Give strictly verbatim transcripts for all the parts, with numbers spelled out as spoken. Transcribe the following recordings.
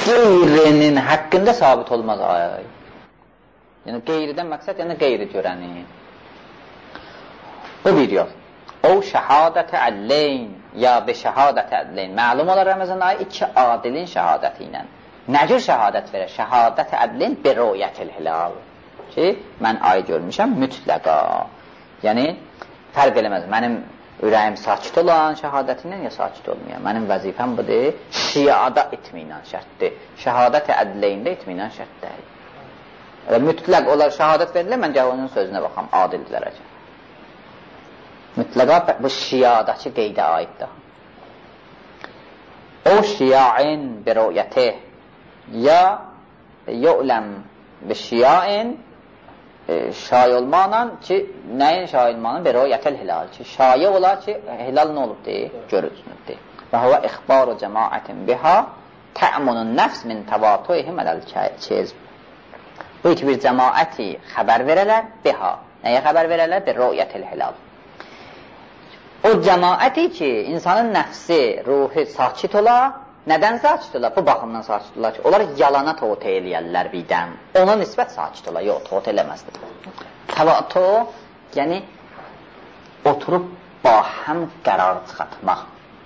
qeyrinin haqqında sabit olmaz ay. Yəni qeyridən məqsəd, yəni qeyri görəni. O bir yol. O şəhadət-i əlləyn ya be şəhadət-i əlləyn. Məlum olar Ramazan ayı iki adilin şəhadəti ilə. Nə cür şəhadət verər? Şəhadət-i əlləyn be rü'yətil hilal. Ki, mən ayı görmüşəm mütləqa. Yəni, fərq eləməz. Mənim ürəyim sakit olan şəhadətindən ya sakit olmayan. Mənim vəzifəm budur. Şiada itminan şərtdir. Şəhadət-i ədləyində itminan şərtdir. Mütləq olar şəhadət verilir, mən gəl onun sözünə baxam, adildirəcəm. Mütləqa bu şiadakı qeydə aiddir. O şiain bir rü'yəti ya yu'ləm bi şiain şay olmaqla ki, nəyin şay olmaqla? Bir rü'yətil hilal ki, şayə olar ki, hilal nə olubdur? Görürsünüzdür. Və huvə ixbaru cəmaətin biha tə'munun nəfs min təvatuyhim ələl-kəzb. Bu iki bir cəmaəti xəbər verələr, biha. Nəyə xəbər verələr? Bir rü'yətil hilal. O cəmaəti ki, insanın nəfsi, ruhi sakit ola, nədən sakit ola? Bu baxımdan sakit ola ki, onlar yalana toğut eləyərlər birdən. Ona nisbət sakit ola, yox, toğut eləməzdir. Təvatu, yəni, oturub bahəm qərar çıxatmaq.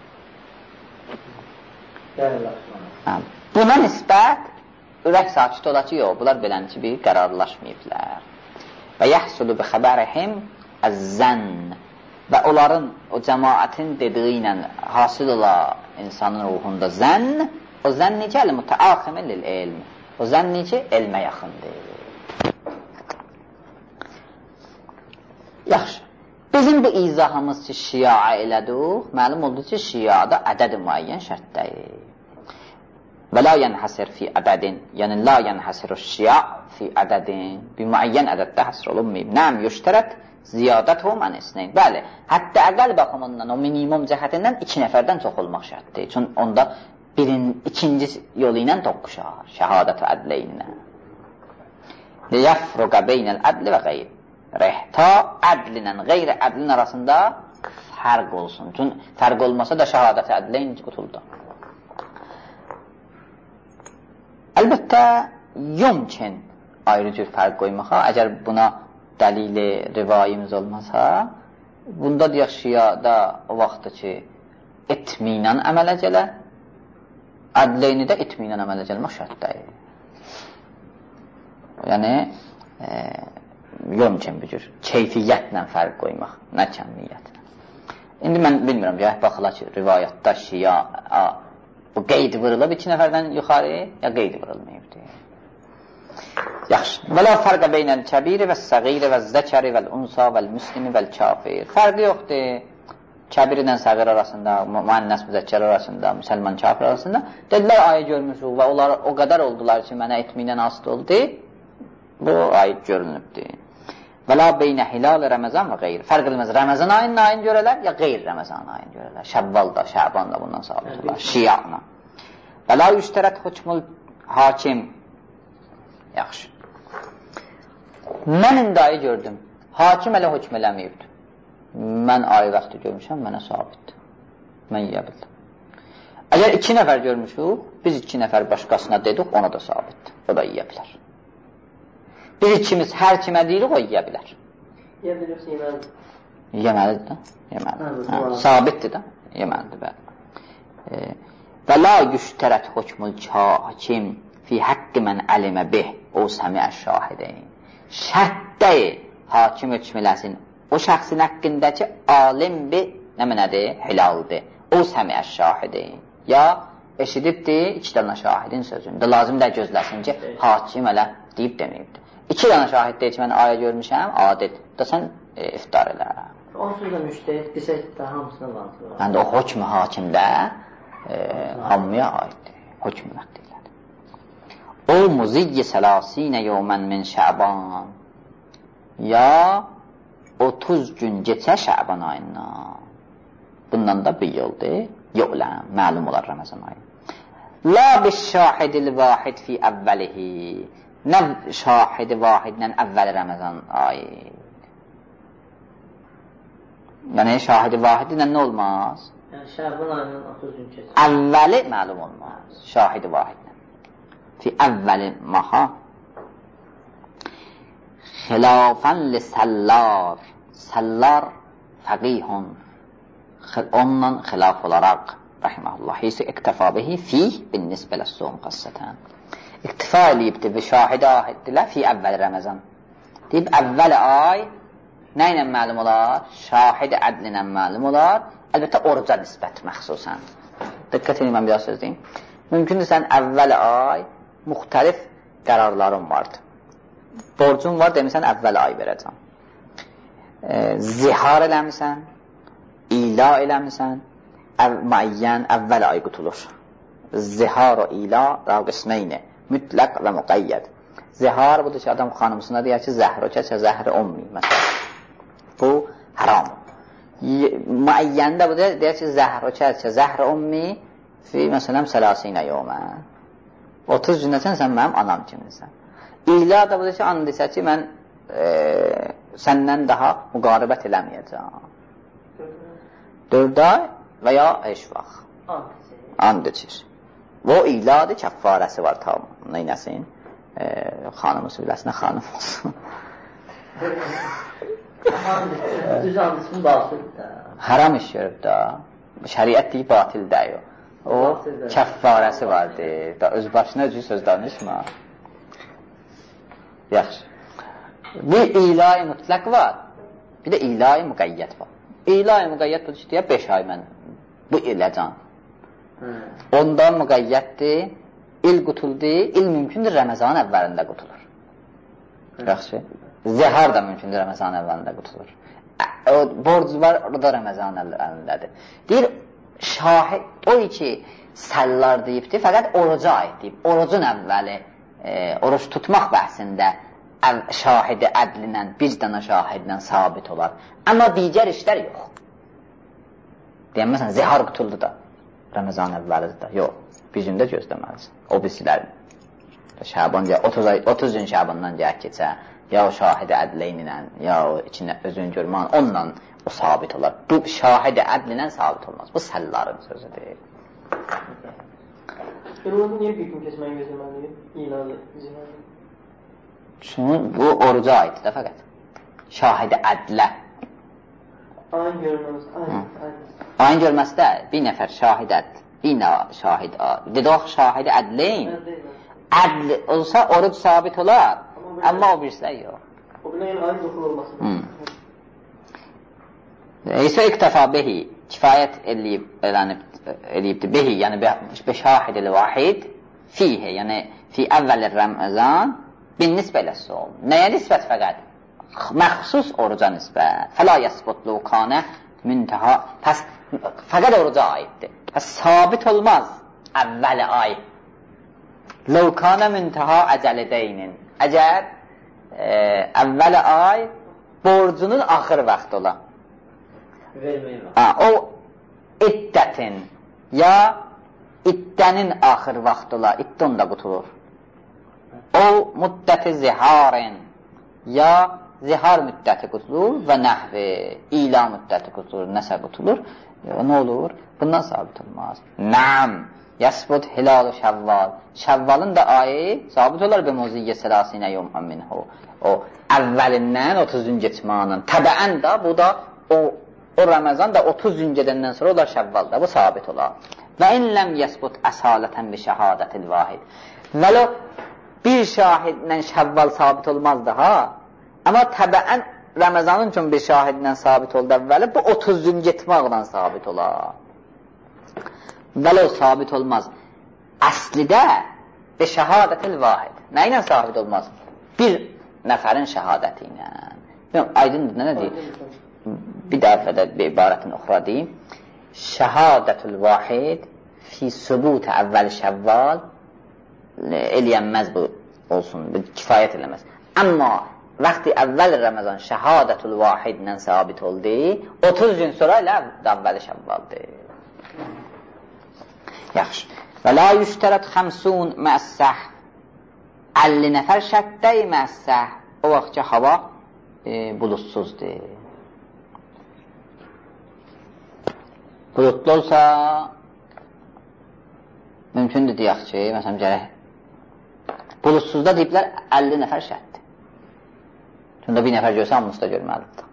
Buna nisbət ürək sakit ola ki, yox, bunlar belənci bir qərarlaşmayıblər. Və yəhsulu bi xəbərihim əzzən və onların, o cəmaətin dediyi ilə hasil ola insanın ruhunda zənn, o zənn necə əl-mütəaximə lil-elm, o zənn necə elmə yaxındır. Yaxşı, bizim bu izahımız ki, şia elədik, məlum oldu ki, şiada ədəd-i müəyyən şərtdəyir. Və la yənhəsir fi ədədin, yəni la yənhəsir şia fi ədədin, bir müəyyən ədəddə həsr olunmayıb. Nəm yüştərət ziyadət-hum ən isneyn. Bəli, hətta əqəl baxımından, o minimum cəhətindən iki nəfərdən çox olmaq şərtdir. Çünki onda birin, ikinci yolu ilə toqquşar, şəhadət-i ədləyinlə. Liyəfruqa beynəl ədli və qeyr. Rəhta ədlinlə qeyri ədlin arasında fərq olsun. Çünki fərq olmasa da şəhadət-i ədləyin qutuldu. Əlbəttə, yumkin ayrı cür fərq qoymağa, əgər buna dəlili, rivayimiz olmasa, bunda deyək şiada o vaxtda ki, etminən əmələ gələ, ədleyni də etminən əmələ gəlmək şərtdəyir. Yəni, e, yomkin bir cür, keyfiyyətlə fərq qoymaq, nə kəmiyyətlə. İndi mən bilmirəm, gəh baxıla ki, rivayətdə şia, a, bu qeyd vırılıb iki nəfərdən yuxarı, ya qeyd vırılmayıbdır. Yaxşı. Və la fərqə beynəl kəbiri və səğiri və zəkəri və l'unsa və l'muslimi və l'kafir. Fərqi yoxdur. Kəbir ilə səğir arasında, müənnəs müzəkkər arasında, müsəlman kafir arasında. Dedilər, ayı görmüşük və onlar o qədər oldular ki, mənə etməklə asılı oldu. Bu ayı görünübdür. Və la beynə hilal Ramazan və qeyr. Fərq edilməz. Ramazan ayının ayını görələr, ya qeyr Ramazan ayını görələr. Şəvvalda, Şəbanla bundan sabit olar. Şia'na. Və la yüştərət hükmül hakim. Yaxşı. Mən indi ayı gördüm. Hakim elə hökm eləməyibdir. Mən ayı vaxtı görmüşəm, mənə sabitdir. Mən yiyə bildim. Əgər iki nəfər görmüşük, biz iki nəfər başqasına dedik, ona da sabitdir. O da yiyə bilər. Biz ikimiz hər kimə deyirik, o yiyə bilər. Yiyə bilirsə yeməlidir. Yeməlidir də. Yeməlidir. Sabitdir də. Yeməlidir, bəli. Və la yüştərət hökmül hakim fi haqqi mən əlimə bih, o səmiə şahideyn. Şərtdəyir, hakim hökm eləsin. O şəxsin haqqındakı alim bir, nə mənədir? Hilaldir. O səmiə şahideyn. Ya eşidibdir, iki dənə şahidin sözündə. Lazım da gözləsin ki, hakim elə deyib deməyibdir. İki dənə şahid deyir ki, mən aya görmüşəm, adil. Da sən e, iftar elə. Onsuz da müştəhid desək də hamısına lazım. Yəni o hökm hakimdə e, hamıya aiddir. Hökm nəqdilədir. O muziyyi səlasinə yevmən min Şəban. Ya otuz gün geçə Şəban ayından. Bundan da bir yoldur. Yo'ləm, məlum olar Ramazan ayı. La bis şahidil vahid fi əvvəlihi. Nə şahidi vahidlə əvvəli Ramazan ayı. Yəni şahidi vahidlə nə olmaz? Yəni Şəban ayının otuz gün keçir. Əvvəli məlum olmaz. Şahidi vahidlə. fi əvvəli maha xilafən li səllar səllar fəqihun ondan xilaf olaraq rahiməhullah hisi iqtifa bihi fih bin nisbələ soğum qassətən iqtifa eləyibdir və şahidi ahiddirlər fi əvvəli Ramazan deyib əvvəli ay nə ilə məlum olar? Şahidi ədli ilə məlum olar əlbəttə oruca nisbət məxsusən diqqət edin mən bir söz deyim mümkündür sən əvvəli ay müxtəlif qərarların vardır borcun var demirsən əvvəli ay verəcəm e, zihar eləmirsən ila eləmirsən əv, müəyyən əvvəli ay qutulur zihar o ila rəv qismeyni mütləq və müqəyyəd zihar budur ki adam xanımsına deyər ki zəhr o kəsə zəhri ummi məsələn bu haram müəyyəndə bu deyər ki zəhr o kəsə zəhri ummi fi məsələn sələsinə yomə otuz gündən sən mənim anam kiminsən İla da budur ki and desə ki mən e, səndən daha müqaribət eləməyəcəm dörd ay və ya heç vaxt and içir o iladır kəffarəsi var tam neynəsin e, xanımısı biləsinə xanım olsun düz and ismi batıldır da haram iş görüb da şəriət deyib batil deyir o kəffarəsi vardır da öz başına özü söz danışma yaxşı bir ilahi mütləq var bir də ilahi müqəyyət var ilahi müqəyyət budur ki deyək beş ay mən bu iləcən onda müqəyyətdir il qutuldur il mümkündür Ramazan əvvəlində qutulur yaxşı zihar da mümkündür Ramazan əvvəlində qutulur o borc var o da Ramazan əvvəlindədir deyir şahid o ki səllar deyibdir fəqət oruca aid deyib orucun əvvəli e, oruç tutmaq bəhsində əv, şahidi ədlinlə bir dənə şahidlə sabit olar amma digər işlər yox deyən məsələn zihar qutuldu da Ramazan əvvəlidir da yox bir gündə gözləməlisin o birisilərin Şaban ya otuz, ay, otuz gün Şabandan gəl keçə ya o şahidi ədləyinlə ya o içində özün görmən onunla o sabit olar bu şahidi ədlinlə sabit olmaz bu səlların sözüdür Qırmızı niyə bir gün keçməni gözləməliyim? İlalı, zihalı. Çünki bu oruca aiddir də fəqət. Şahidi ədlə. Ayın görməsi. Ayın görməsi də bir nəfər şahid ədl. Bir nəfər şahid ədl. Dedək şahidi ədləyin. Ədl olsa oruc sabit olar. Amma o birisilər yox. O biləyin ayın yoxul olması. İsə iqtifa behi. Kifayət eləyib, elənib eləyibdir behi, yəni beşahid-il vahid fihi, yəni fi əvvəl Ramazan bin nisbə ilə sol. Nəyə nisbət fəqət? Məxsus oruca nisbət. Fəla yəsbutlu kanə müntəha. Pəs fəqət oruca aiddir. Pəs sabit olmaz əvvəli ay. Ləv kanə müntəha əcəlidəyinin. Əgər e, əvvəli ay borcunun axır vaxt ola. Ha, o iddətin ya iddənin axır vaxt ola, iddə onda qutulur. O müddəti ziharin ya zihar müddəti qutulur və nəhvi ila müddəti qutulur, nəsə qutulur. E, nə olur? Bundan sabit olmaz. Nəm, yəsbud hilalu şəvval. Şəvvalın da ayı sabit olar və muziyyə sələsinə yomhəm minhu. O əvvəlindən otuz gün geçmanın. Təbəən də bu da o O Ramazan da otuz gün gedəndən sonra olar şəvvalda, bu sabit olar. Və in ləm yəsbut əsalətən bi şəhadətil vahid. Vələ bir şahidlə şəvval sabit olmaz daha, amma təbəən Ramazanın üçün bir şahidlə sabit oldu əvvəli, bu otuz gün getməklə sabit olar. Vələ o sabit olmaz. Əslidə bi şəhadətil vahid. Nə ilə sabit olmaz? Bir nəfərin şəhadəti ilə. Aydındır, nə deyir? Bir dəfədə bir ibarətin uxra deyim. Şəhadətül vahid fi sübut əvvəl şəvval eləyənməz bu olsun, kifayət eləməz. Amma vaxtı əvvəl Ramazan şəhadətül vahidlə sabit oldu, otuz gün sonra ilə əvvəl şəvvaldır. Yaxşı. Və la yüstərət xəmsun məəssəh əlli nəfər şəddəy məəssəh o vaxt ki, hava e, bulutsuzdur. Bulutlu olsa mümkündür deyək ki, məsələn, gərək Bulutsuzda deyiblər əlli nəfər şərtdir. Çünki bir nəfər görsə, hamısı da görməlidir.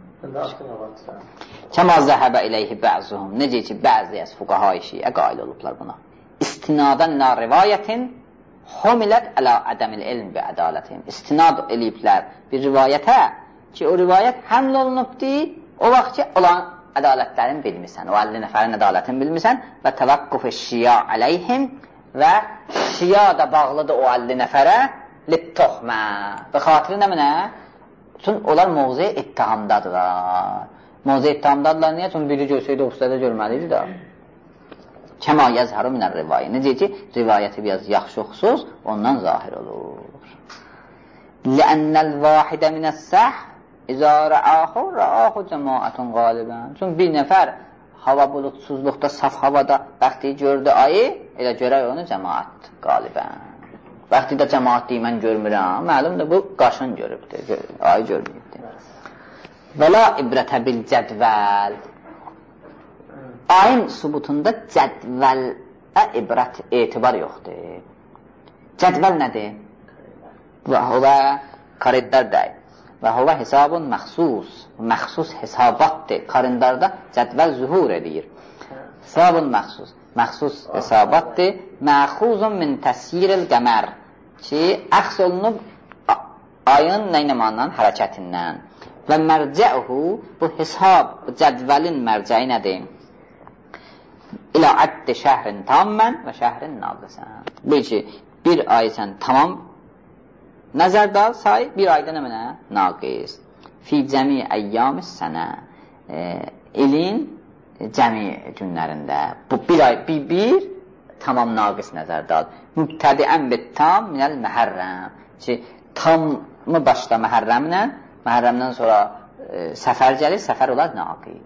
Kəma zəhəbə iləyhi bəzuhum. Necə ki, bəzi əs fuqaha-i şiə qail olublar buna. İstinadən la rivayətin humilət ələ ədəmil ilm və ədalətin. İstinad eləyiblər bir rivayətə ki, o rivayət həml olunubdur, o vaxt ki, olan ədalətlərin bilmirsən, o əlli nəfərin ədalətini bilmirsən və təvəqqüf-i şiya əleyhim və şiya da bağlıdır o əlli nəfərə littoxmə və xatiri nə mənə? Çünki onlar mövzi ittihamdadırlar. Mövzi ittihamdadırlar niyə? Çünki biri görsəydi, ofislərdə görməliydi da. Kəma yazharu minər rivayə. Necə ki, rivayəti biraz yaxşı oxusuz, ondan zahir olur. Ləənnəl vahidə minəs-səh İzə rəahu, rəahu cəmaətun qalibən. Çünki bir nəfər hava bulutsuzluqda, saf havada bəxti gördü ayı, elə görək onu cəmaət qalibən. Bəxti də cəmaət deyil, mən görmürəm. Məlumdur, bu qaşın görübdür, ayı görməyibdir. Və la ibrətə bil cədvəl. Ayın subutunda cədvələ ibrət, etibar yoxdur. Cədvəl nədir? Və huvə kariddar deyil. Və huvə hesabun məxsus, məxsus hesabatdır. Qarindarda cədvəl zuhur edir. Hesabun məxsus, məxsus hesabatdır. Məxuzun min təsiril qəmər ki, əxs olunub ayın nəynəmandan, hərəkətindən. Və mərcəuhu, bu hesab, bu cədvəlin mərcəyi nədir? İlə əddi şəhrin tammən və şəhrin naqisən. Bu ki, bir ay sən tamam nəzərdə al, say, bir ayda nə mənə? Naqis. Fi cəmi əyyam-ı sənə. E, ilin cəmi günlərində. Bu bir ay, bir, bir tamam naqis nəzərdə al. Mübtədiən bit tam minəl məhərrəm. Ki, tamı başda məhərrəmlə, məhərrəmdən sonra e, səfər gəlir, səfər olar naqis.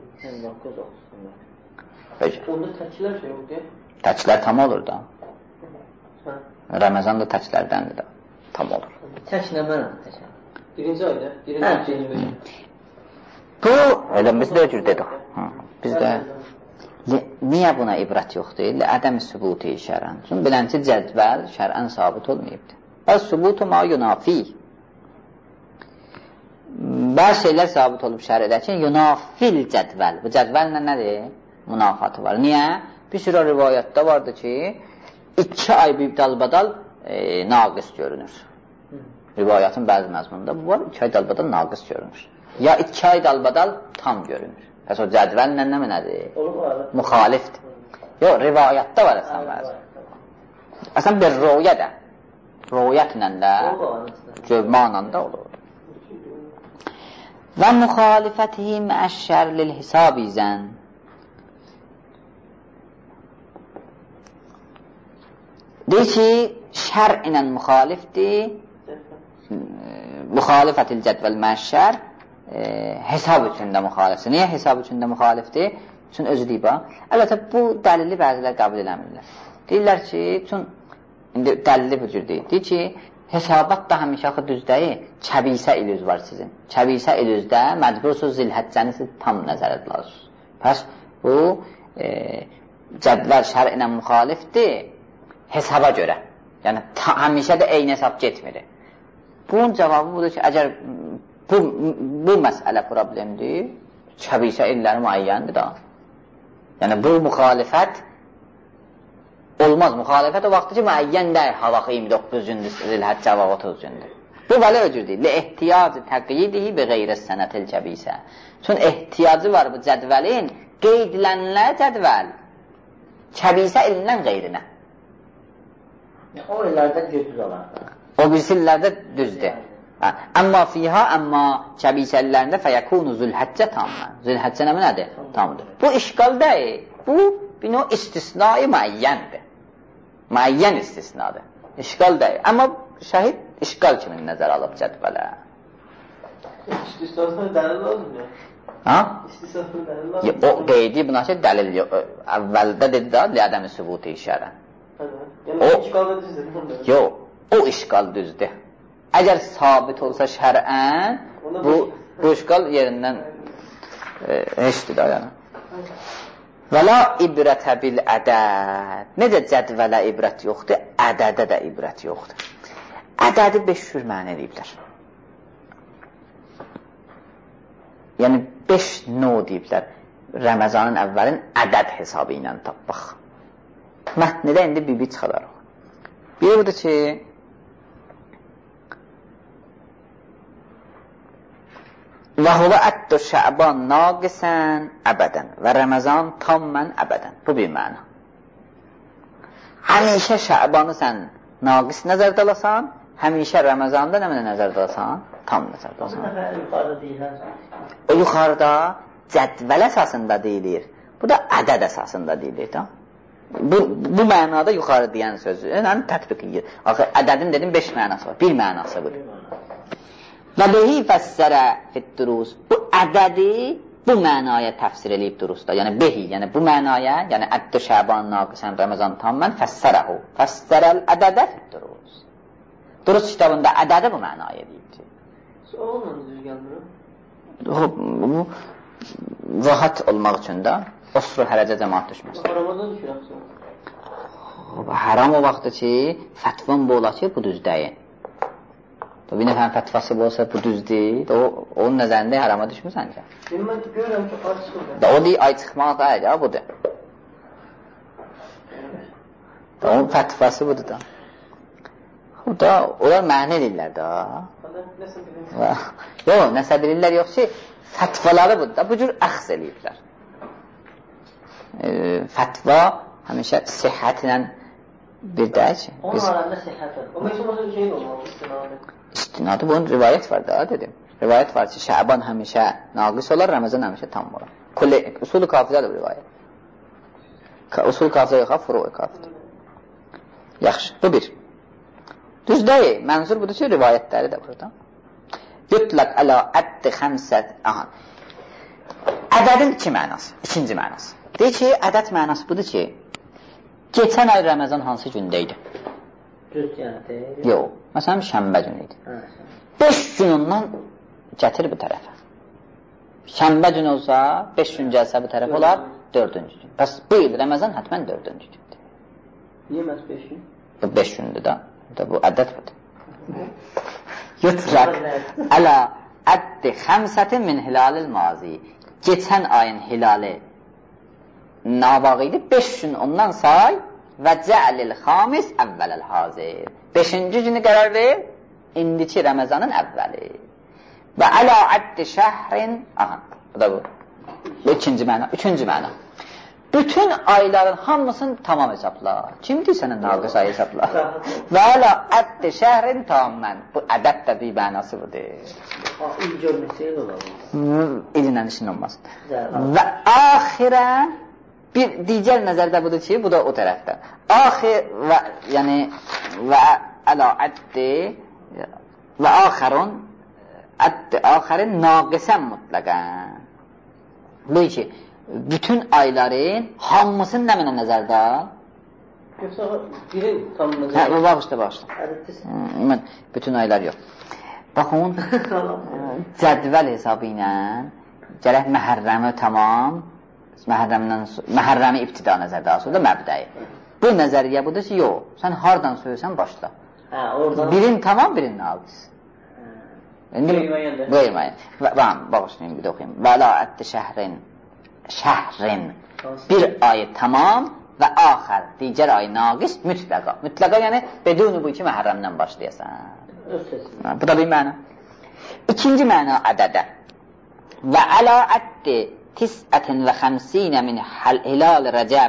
Onda təklər şey yox deyək? Təklər tam olur da. Ramazan da təklərdəndir da. Tam olur. Tək nə mənə? Birinci ayda, birinci ayda. Bu, elə biz də cür dedik. Biz də, niyə buna ibrət yoxdur? Ədəm sübutu şərən. Çünki bilən ki, cədvəl şərən sabit olmayıbdır. Bəs sübutu ma yunafi. Bəzi şeylər sabit olub şərədə ki, yunafil cədvəl. Bu cədvəllə nədir? Münafatı var. Niyə? Bir sürü rivayətdə vardı ki, iki ay bir dalbadal e, naqis görünür. Rivayətin bəzi məzmununda bu var, iki ay dalbadal naqis görünür. Ya iki ay dalbadal tam görünür. Bəs o cədvəllə nə nədir? Müxalifdir. Yox, rivayətdə var əsən bəzi. Əsən bir röyə də. Röyətlə də, görməklə də olur. Və müxalifətihi məəşşər lil hisab izən. Deyir ki, şər ilə müxalifdir, müxalifətil cədvəl məşşər, e, hesab üçündə müxalifdir. Niyə hesab üçündə müxalifdir? Üçün özü deyib, əlbəttə, bu dəlili bəzilər qəbul eləmirlər. Deyirlər ki, üçün, indi dəlili bu cür deyir. Deyir ki, hesabat da həmişə axı düzdəyir, kəbisə ilüz var sizin. Kəbisə ilüzdə məcbursuz zilhəccəni siz tam nəzərət lazım. Pəs, bu e, cədvəl şər ilə müxalifdir, hesaba görə. Yəni, ta, həmişə də eyni hesab getmir. Bunun cavabı budur ki, əgər bu, bu məsələ problemdir, kəbisə illəri müəyyəndir da. Yəni, bu müxalifət olmaz. Müxalifət o vaxtdır ki, müəyyən deyil. Havaxı iyirmi doqquz gündür, zilhəccə hava otuz gündür. Bu belə öcürdür. Li ehtiyacı təqyidihi bi qeyrə sənətil kəbisə. Çünki ehtiyacı var bu cədvəlin qeydlənlə cədvəl. Kəbisə ilindən qeyrinə. O illərdə düzdür olar. O birisi illərdə düzdür. Əmma fiha, əmma kəbisə illərində fəyəkunu zülhəccə tamdır. Zülhəccə nə nədir? Tamdır. Bu işqal deyil. Bu, bir o istisnai müəyyəndir. Müəyyən istisnadır. İşqal deyil. Amma şəhid işqal kimi nəzər alıb cədvələ. İstisnasına dəlil lazım ya. Ha? İstisnasına dəlil lazım. O qeydi buna ki, dəlil yox. Əvvəldə dedi da, li-ədəmi sübuti işərən. Yəni, işqal da düzdür. Yox, o işqal düzdür. Əgər sabit olsa şərən, bu, bu işqal yerindən e, heçdir da yəni. Və la ibrətə bil ədəd. Necə cədvələ ibrət yoxdur, ədədə də ibrət yoxdur. ədədi beş cür mənə ediblər. Yəni beş növ deyiblər. Ramazanın əvvəlin ədəd hesabı ilə tapmaq. Mətnidə indi bir-bir çıxaraq. Biri budur ki, və huvə əddu şəban naqisən əbədən və Ramazan tammən əbədən. Bu bir məna. Həmişə şəbanı sən naqis nəzərdə alasan, həmişə Ramazanda nə mənə nəzərdə alasan? Tam nəzərdə alasan. O yuxarıda cədvəl əsasında deyilir. Bu da ədəd əsasında deyilir. Da? Bu, bu mənada yuxarı deyən sözü. Yəni tətbiq edir. Axı ədədin dedim beş mənası var. Bir mənası budur. Və behi fəssərə fiddurus. Bu ədədi bu mənaya təfsir eləyib durusda. Yəni behi, yəni bu mənaya, yəni əddü şəban naqisən Ramazan tammən fəssərəhu. Fəssərəl ədədə fiddurus. Durus kitabında ədədi bu mənaya eləyibdir. Onunla düz gəlmir. Bu rahat olmaq üçün də osru hərəcə cəmaat düşməz. Haramadan düşür axı. Haram o vaxtdır ki, fətvan bu ola ki, bu düz deyil. Bir nəfərin fətvası bu olsa, bu düz deyil. Onun nəzərində harama düşmür səncə? Mən görürəm ki, ay çıxmır. O deyil, ay çıxmaq da ya, budur. Onun fətvası budur da. O da, onlar mənə edirlər da. Nəsə bilirlər? Yox, nəsə bilirlər yox ki, fətvaları budur da, bu cür əxz eləyiblər. Fətva həmişə sihhət ilə bir də ki. Onun arasında sihhət var. O məsələn şey olmalı, istinadı. İstinadı, bunun rivayət var da, dedim. Rivayət var ki, Şəban həmişə naqis olar, Ramazan həmişə tam olar. Usul-u kafidadır bu rivayət. Usul-u kafida yox, furu-u kafida. Yaxşı, bu bir. Düz deyil, mənzur budur ki, rivayətləri də burada. Yutlaq əla əddi xəmsət, aha. Ədədin iki mənası, ikinci mənası. Deyir ki, ədəd mənası budur ki, geçən ay Ramazan hansı gündə idi? Cüz yəni deyil. Yox, məsələn, şənbə günü idi. beş gün ondan gətir bu tərəfə. Şənbə günü olsa, beş gün gəlsə bu tərəfə olar, dördüncü gün. Bəs bu il Ramazan hətmən dördüncü gündür. Niyə məhz beş gün? Bu beş gündür da, bu ədəd budur. Yutlaq əla əddi xəmsətin min hilalil mazi. Geçən ayın hilali nabaq idi, beş gün ondan say və cə'lil xamis əvvələl hazir. Beşinci günü qərar ver, indiki Ramazanın əvvəli. Və əla əddi şəhrin, aha, bu da bu. Bu ikinci məna, üçüncü məna. Bütün ayların hamısını tamam hesabla. Kimdir sənə naqis ayı hesabla? Və əla əddi şəhrin tamamən. Bu ədəd də bir mənası budur. İl görməksə il olalım. İlinlə işin olmaz. Və axirə bir digər nəzərdə budur ki, bu da o tərəfdə. Axir və, yəni, və əla əddi və axərun əddi axərin naqisən mutlaqən. Bu ki, bütün ayların hamısını nə mənə nəzərdə? Yoxsa birin tam nəzərdə? Hə, bağışda, bağışda. Mən, bütün aylar yox. Baxın, cədvəl hesabı ilə gərək məhərrəmi tamam, məhərrəmi ibtida nəzərdə asıldı, məbdəyi. Bu nəzəriyyə budur ki, yox, sən hardan söyləsən başla. Hə, oradan. Birin tamam, birin naqis. Qeyməyyəndə. Qeyməyyəndə. Bağışlayın, bir də oxuyayım. Və la əddi şəhrin, şəhrin, bir ayı tamam və axər, digər ayı naqis, mütləqa. Mütləqa, yəni, bedunu bu iki məhərrəmdən başlayasan. Bu da bir məna. İkinci məna ədədə. Və əla əddi tisətin və xəmsinə min hilal rəcəb.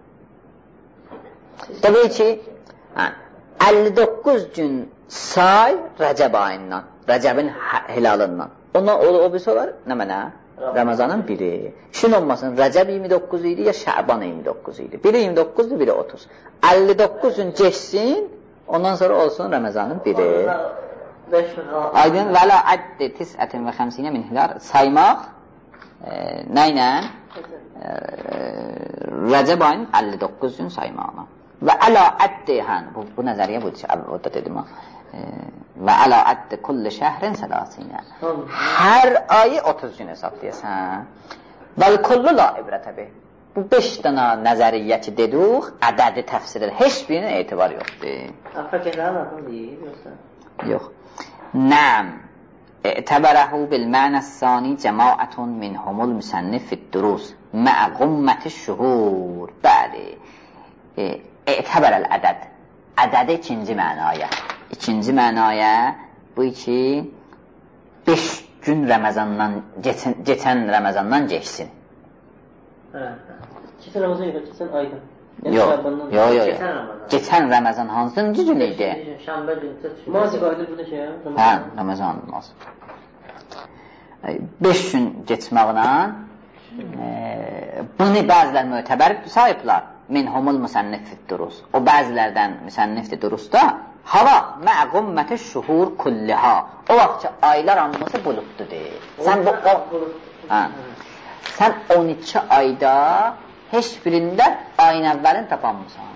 Demək ki, əlli doqquz gün say Rəcəb ayından, Rəcəbin hilalından. Ondan o birisi olar, nə mənə? Ramazanın biri. Şun olmasın, Rəcəb iyirmi doqquz idi, ya Şəban iyirmi doqquz idi. Biri iyirmi doqquzdur, biri otuz. əlli doqquz gün geçsin, ondan sonra olsun Ramazanın biri. Aydın və la əddi tisətin və xəmsinə min hilal saymaq e, nə ilə? E, Rəcəb ayının əlli doqquz gün saymağına. Və əla əddi, hə, bu, bu nəzəriyə bu, o da dedim ha. Və əla əddi kulli şəhrin sələsinə. Hər ayı otuz gün hesablayasan. Vəl kullu la ibrətə bih. Bu beş dana nəzəriyyə ki dedik, ədədi təfsir edir. Heç birinin etibar yoxdur. Fakirlərin adını deyir, yoxsa? yox. Na'am. E'təbərəhu bil mənəs-sani cəmaətun minhumul müsənnif fid-durus mə'a qummətiş şuhur. Bəli. E'təbərəl ədəd. Ədədi ikinci mənaya. İkinci mənaya bu ki beş gün Ramazandan, geçən, geçən Ramazandan geçsin. Hə, keçən Ramazan yox, keçən ayda. Yox, yox, yox. Geçən Ramazan hansıncı gün idi? Şənbə günü. Mazı qaydır burada şey, Ramazan. Hə, Ramazan olmaz. beş gün geçməklə e, bunu bəzilər mötəbər sayıblar. Minhumul müsənnif fid-durus. O bəzilərdən müsənnifdir durusda. Hava mə'qumməti şuhur kulliha. O vaxt ki, aylar hamısı bulutdur deyil. Sən bu o, hə, sən on iki ayda heç birində ayın əvvəlini tapanmısan.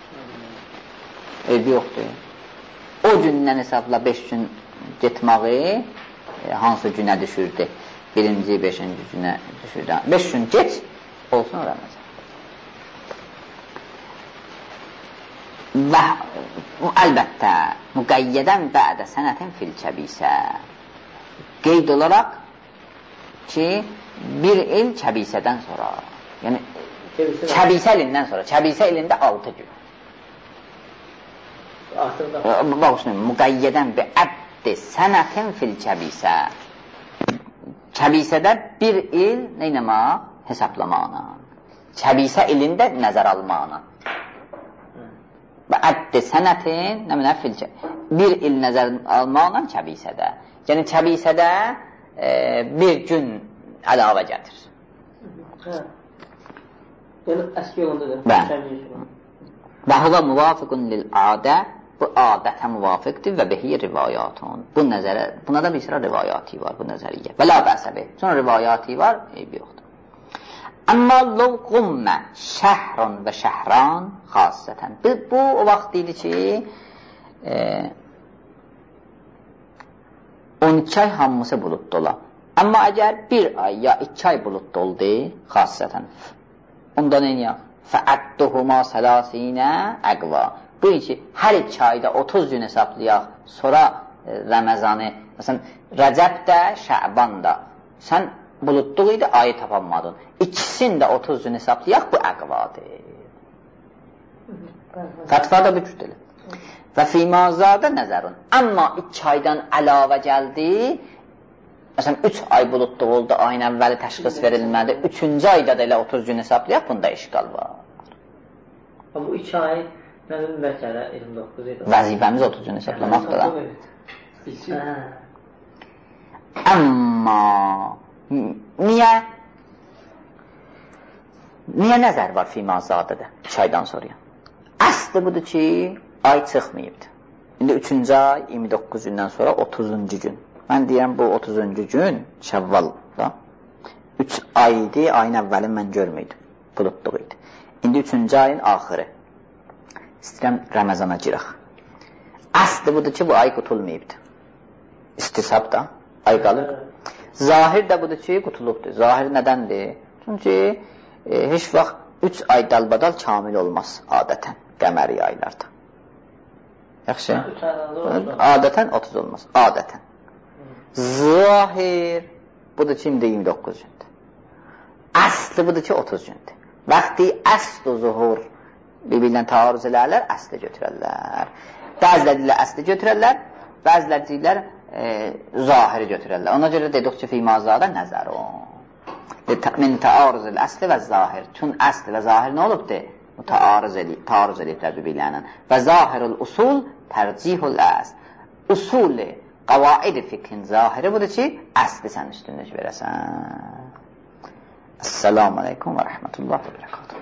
Eybi yoxdur. O gündən hesabla beş gün getməyi e, hansı günə düşürdü? Birinci, beşinci günə düşürdü. Beş gün geç, olsun Ramazan. Və əlbəttə müqəyyədən bədə sənətin fil kəbisə qeyd olaraq ki bir il kəbisədən sonra, yəni kəbisə ilindən sonra, kəbisə ilində altı gün baxışın, müqəyyədən bədə sənətin fil kəbisə kəbisədə bir il neynəmə hesablamağına, kəbisə ilində nəzər almağına və əddi sənətin nəminə filcə bir il nəzər almaqla kəbisədə. Yəni kəbisədə e, bir gün əlavə gətir. Hə. Yəni əski yolundadır. Bə. Və huvə müvafiqun lil adə, bu adətə müvafiqdir və behi rivayatun. Bu nəzərə, buna da bir sıra rivayati var, bu nəzəriyyə. Və la bəsəbi. Sonra rivayati var, eybi yoxdur. Amma ləv qummə şəhrun və şəhran xassətən. Bu o vaxt idi ki e, on iki ay hamısı bulutda ola. Amma əgər bir ay ya iki ay bulutda oldu xassətən. Onda neyniyək? Fəədduhuma sələsinə əqva. Bu ki, hər iki ayda otuz gün hesablayaq, sonra e, Ramazanı, məsələn, Rəcəbdə, Şəbanda sən bulutluq idi, ayı tapanmadın. İkisini də otuz gün hesablayaq, bu əqvadır. Fətva da bu cürdür. Və fimazada nəzərun. Amma iki aydan əlavə gəldi, məsələn, üç ay bulutluq oldu, ayın əvvəli təşxis verilmədi, üçüncü ayda da elə otuz gün hesablayaq, bunda işqal var. Bu iki ay mənim vəkələ iyirmi doqquz idi. Vəzifəmiz otuz gün hesablamaqdır da. Amma niyə? Niyə nəzər var fimazadədə iki aydan sonra? Əsli budur ki, ay çıxmayıbdır. İndi üçüncü ay, iyirmi doqquz gündən sonra otuzuncu gün. Mən deyirəm, bu otuzuncu gün Şəvvalda. üç ay idi, ayın əvvəlini mən görməydim. Bulutluq idi. İndi üçüncü ayın axırı. İstəyirəm Ramazana girək. Əsli budur ki, bu ay qutulmayıbdır. İstisab da, ay qalır. Zahir də budur ki, qutulubdur. Zahir nədəndir? Çünki e, heç vaxt üç ay dalbadal kamil olmaz adətən, qəməri aylarda. Yaxşı? Adətən otuz olmaz, adətən. Zahir budur ki, indi iyirmi doqquz gündür. Əsli budur ki, otuz gündür. Vaxtı əsl-i zuhur bir-birindən taarruz elərlər, əsli götürərlər. Bəzilər deyirlər, əsli götürərlər, bəzilər deyirlər, e, zahiri götürərlər. Ona görə dedik ki, fimazada nəzər o. Min taarruz el-əsli və zahir. Çün əsli və zahir nə olubdur? Taarruz ediblər bir-birlərlə. Və zahirul usul tərcihul əsl. Usulü, qavaid-i fiqhin zahiri budur ki, əsli sən üstünlük verəsən. Esselamu aleykum və rəhmətullahi və bərəkatuhu.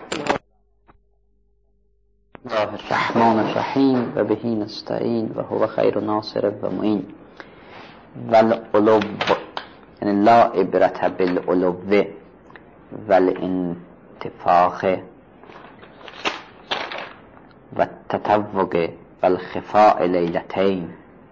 Bismillahirrahmanirrahim və bihi nəstəin və huvə xeyru nasirə və muin. Vəl-ulub, yəni la ibrətə bil-ulubvi vəl-intifaxi və-tətəvvüqi vəl-xifai leylətəyn.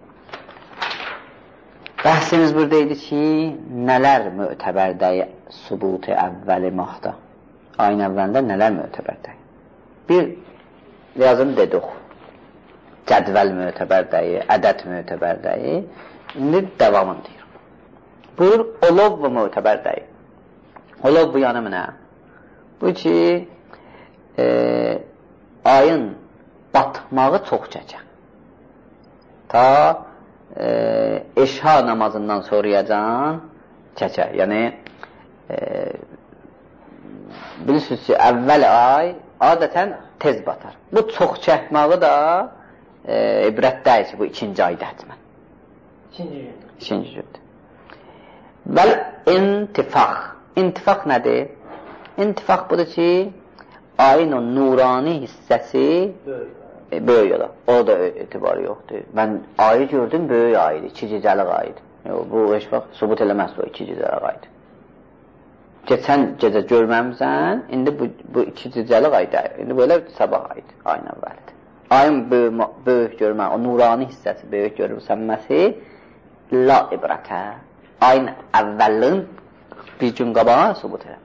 Bəhsimiz buradaydı ki, nələr mötəbərdəyi subutu əvvəli mahda? Ayın əvvəlində nələr mötəbərdəyi? Bir, lazım dedik. cədvəl mötəbər deyil, ədəd mötəbər deyil. İndi davamını deyir. Buyur, olov və mötəbər deyil. Olov bu yanı mənə. Bu ki, e, ayın batmağı çox çəkər. Ta e, eşha namazından sonrayacan çəkər. Yəni, e, bilirsiniz ki, əvvəl ay adətən tez batar. Bu çox çəkməyi da e, ibrət deyil ki, bu ikinci ayda hətmən. İkinci gündür. İkinci gündür. Vəl intifaq. İntifaq nədir? İntifaq budur ki, ayın o nurani hissəsi böyük, böyük olar. O da etibarı yoxdur. Mən ayı gördüm, böyük ayıdır, iki gecəlik ayıdır. Yox, bu heç vaxt subut eləməz o iki gecəlik ayıdır. Geçən gecə görməmsən, indi bu, bu iki gecəlik ayıdır. İndi belə sabah ayıdır, ayın əvvəlidir. Ayın böyük, böyük görmə, o nurani hissəsi böyük görürsənməsi la ibrətə. Ayın əvvəlliğin bir gün qabağa subut eləməz.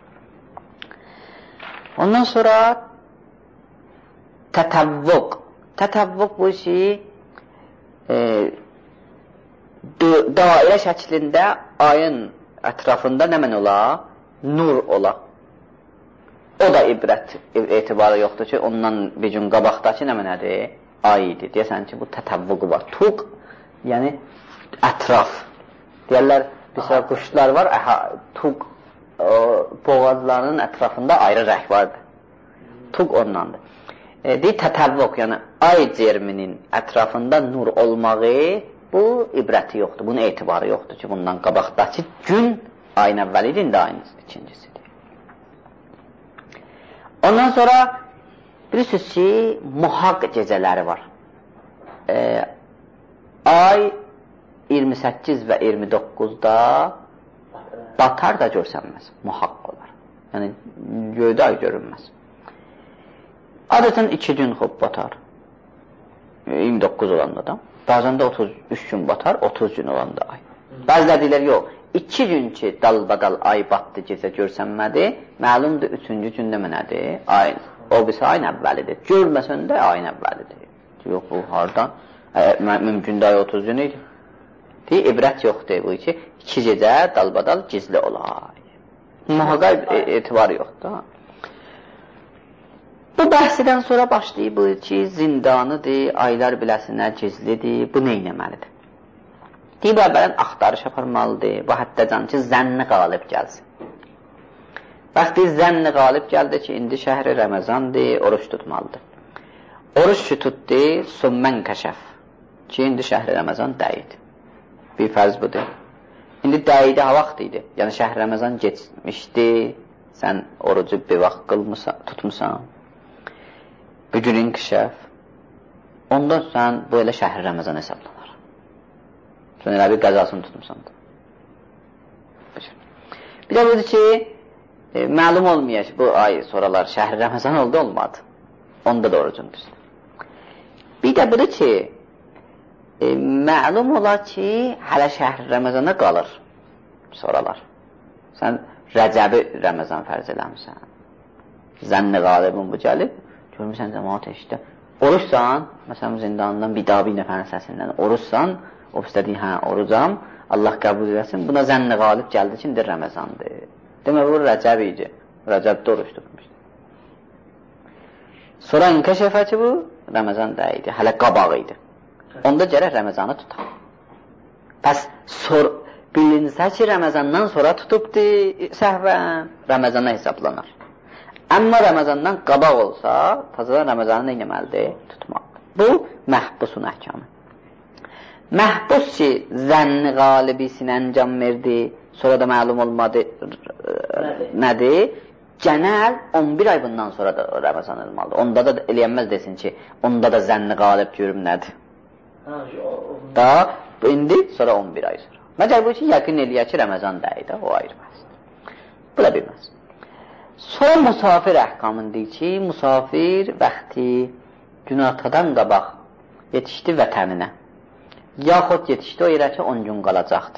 Ondan sonra tətəvvüq. Tətəvvüq bu ki, e, dairə şəklində ayın ətrafında nə mən ola? Nur ola. O da ibrət etibarı yoxdur ki, ondan bir gün qabaqdakı nə mənədir? Ay idi. Deyəsən ki, bu tətəvvüqü var. Tuq, yəni ətraf. Deyərlər, bir sıra quşlar var, əhə, tuq, o, boğazlarının ətrafında ayrı rəh vardır. Tuq ondandır. E, deyir, tətəvvüq, yəni ay cerminin ətrafında nur olmağı, bu ibrəti yoxdur, bunun etibarı yoxdur ki, bundan qabaqdakı gün ayın əvvəlidir, indi ayın ikincisidir. Ondan sonra bilirsiniz ki, muhaq gecələri var. E, ay iyirmi səkkiz və iyirmi doqquzda batar da görsənməz, muhaq olar. Yəni, göydə ay görünməz. Adətən iki gün xop batar, iyirmi doqquz olanda da. Bəzən də otuz üç gün batar, otuz gün olanda ay. Bəzilə deyilər, yox, iki gün ki, dalbadal ay batdı, gecə görsənmədi, məlumdur, üçüncü gündə mənədir, ayın. O birisi ayın əvvəlidir. Görməsən də ayın əvvəlidir. Yox, bu hardan? Mümkündə ay otuz gün idi. Deyir, ibrət yoxdur bu ki, iki gecə dalbadal gizli olar. Muhaqqa etibarı yoxdur. Bu bəhsidən sonra başlayıb bu ki, zindanıdır, aylar biləsinə gizlidir, bu nə eləməlidir? Deyib, əvvələn axtarış aparmalıdır, bu həddəcan ki, zənni qalib gəlsin. Bəxti zənni qalib gəldi ki, indi şəhri Rəməzandır, oruç tutmalıdır. Oruç ki, tutdu, sümmən kəşəf ki, indi şəhri Rəməzan dəyidi. Bir fərz budur. İndi dəyidi, ha vaxt idi. Yəni, şəhr Rəməzan geçmişdi, sən orucu bir vaxt qılmısan, tutmusan. Bir gün inkişəf. Ondan sən bu elə şəhr Rəməzan hesablanır. Sən elə bir qəzasını tutmusan. Bir də budur ki, e, məlum olmayaq bu ay sonralar şəhr Rəməzan oldu, olmadı. Onda da orucun düzdür. Bir də budur ki, E, məlum olar ki, hələ şəhr Rəməzana qalır sonralar. Sən Rəcəbi Rəməzan fərz eləmişsən. Zənni qalibin bu gəlib, görmüşsən cəmaat eşitdə. Oruçsan, məsələn, zindandan bir daha bir nəfərin səsindən oruçsan, o istədiyin, hə, orucam, Allah qəbul edəsin, buna zənni qalib gəldi ki, indi Rəməzandır. Demək, bu Rəcəb idi. Rəcəbdə oruç tutmuşdu. Sonra inkəşəfə ki, bu Rəməzan deyildi, hələ qabaq idi. Onda gərək Rəməzanı tutar. Pəs sor, bilinsə ki, Rəməzandan sonra tutubdur səhvən, Rəməzana hesablanar. Amma Rəməzandan qabaq olsa, tazadan Rəməzanı nə eləməlidir? Tutmalıdır. Bu, məhbusun əhkamı. Məhbus ki, zənni qalibisin əncam verdi, sonra da məlum olmadı, nədir? Genel on bir ay bundan sonra da Rəməzan olmalıdır. Onda da eləyənməz desin ki, onda da zənni qalib görüm nədir? Da, indi sonra on bir ay sonra. Məgər bu ki, yəqin eləyək ki, Rəməzan dəyir, o ayırməz. Bu da bilməz. Sonra musafir əhkamındır ki, musafir vaxti günortadan qabaq yetişdi vətəninə. Yaxud yetişdi o yerə ki, on gün qalacaqdır.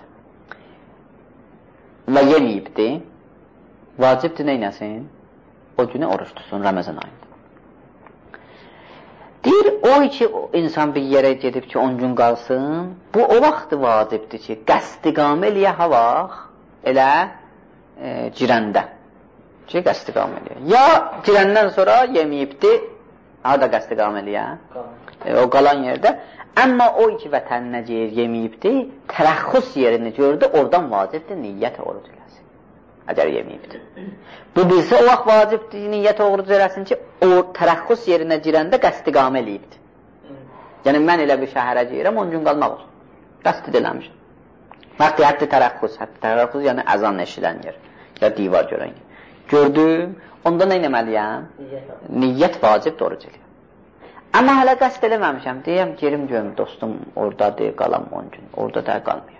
Və yeməyibdir. Vacibdir neynəsin? O günü oruç tutsun Rəməzan ayında. Deyir, o o ki insan bir yerə gedib ki on gün qalsın, bu o vaxt vacibdir ki, qəstiqamə eləyə ha vaxt, elə e, girəndə ki, qəstiqamə eləyə. Ya girəndən sonra yeməyibdir, ha da qəstiqamə eləyə, e, o qalan yerdə. Amma o iki vətəninə geyir, yeməyibdir, tərəxxus yerini gördü, oradan vacibdir, niyyət oruc eləsin. Əgər yeməyibdir. Bu bilsə o vaxt vacibdir, niyyət oruc eləsin ki, o tərəxxus yerinə girəndə qəstiqamə eləyibdir. Yəni, mən elə bir şəhərə geyirəm, on gün qalmaq olsun. Qəsd eləmişim. Vaxtı hətta tərəxxus, hətta tərəxxus yəni əzan eşilən yer, ya divar görən yer. Gördüm, onda nə eləməliyəm? Niyyət vacibdir, oruc eləyəm. Amma hələ qəsd eləməmişəm, deyəm, gerim görüm, dostum, oradadır, qalam on gün, orada da qalmayam.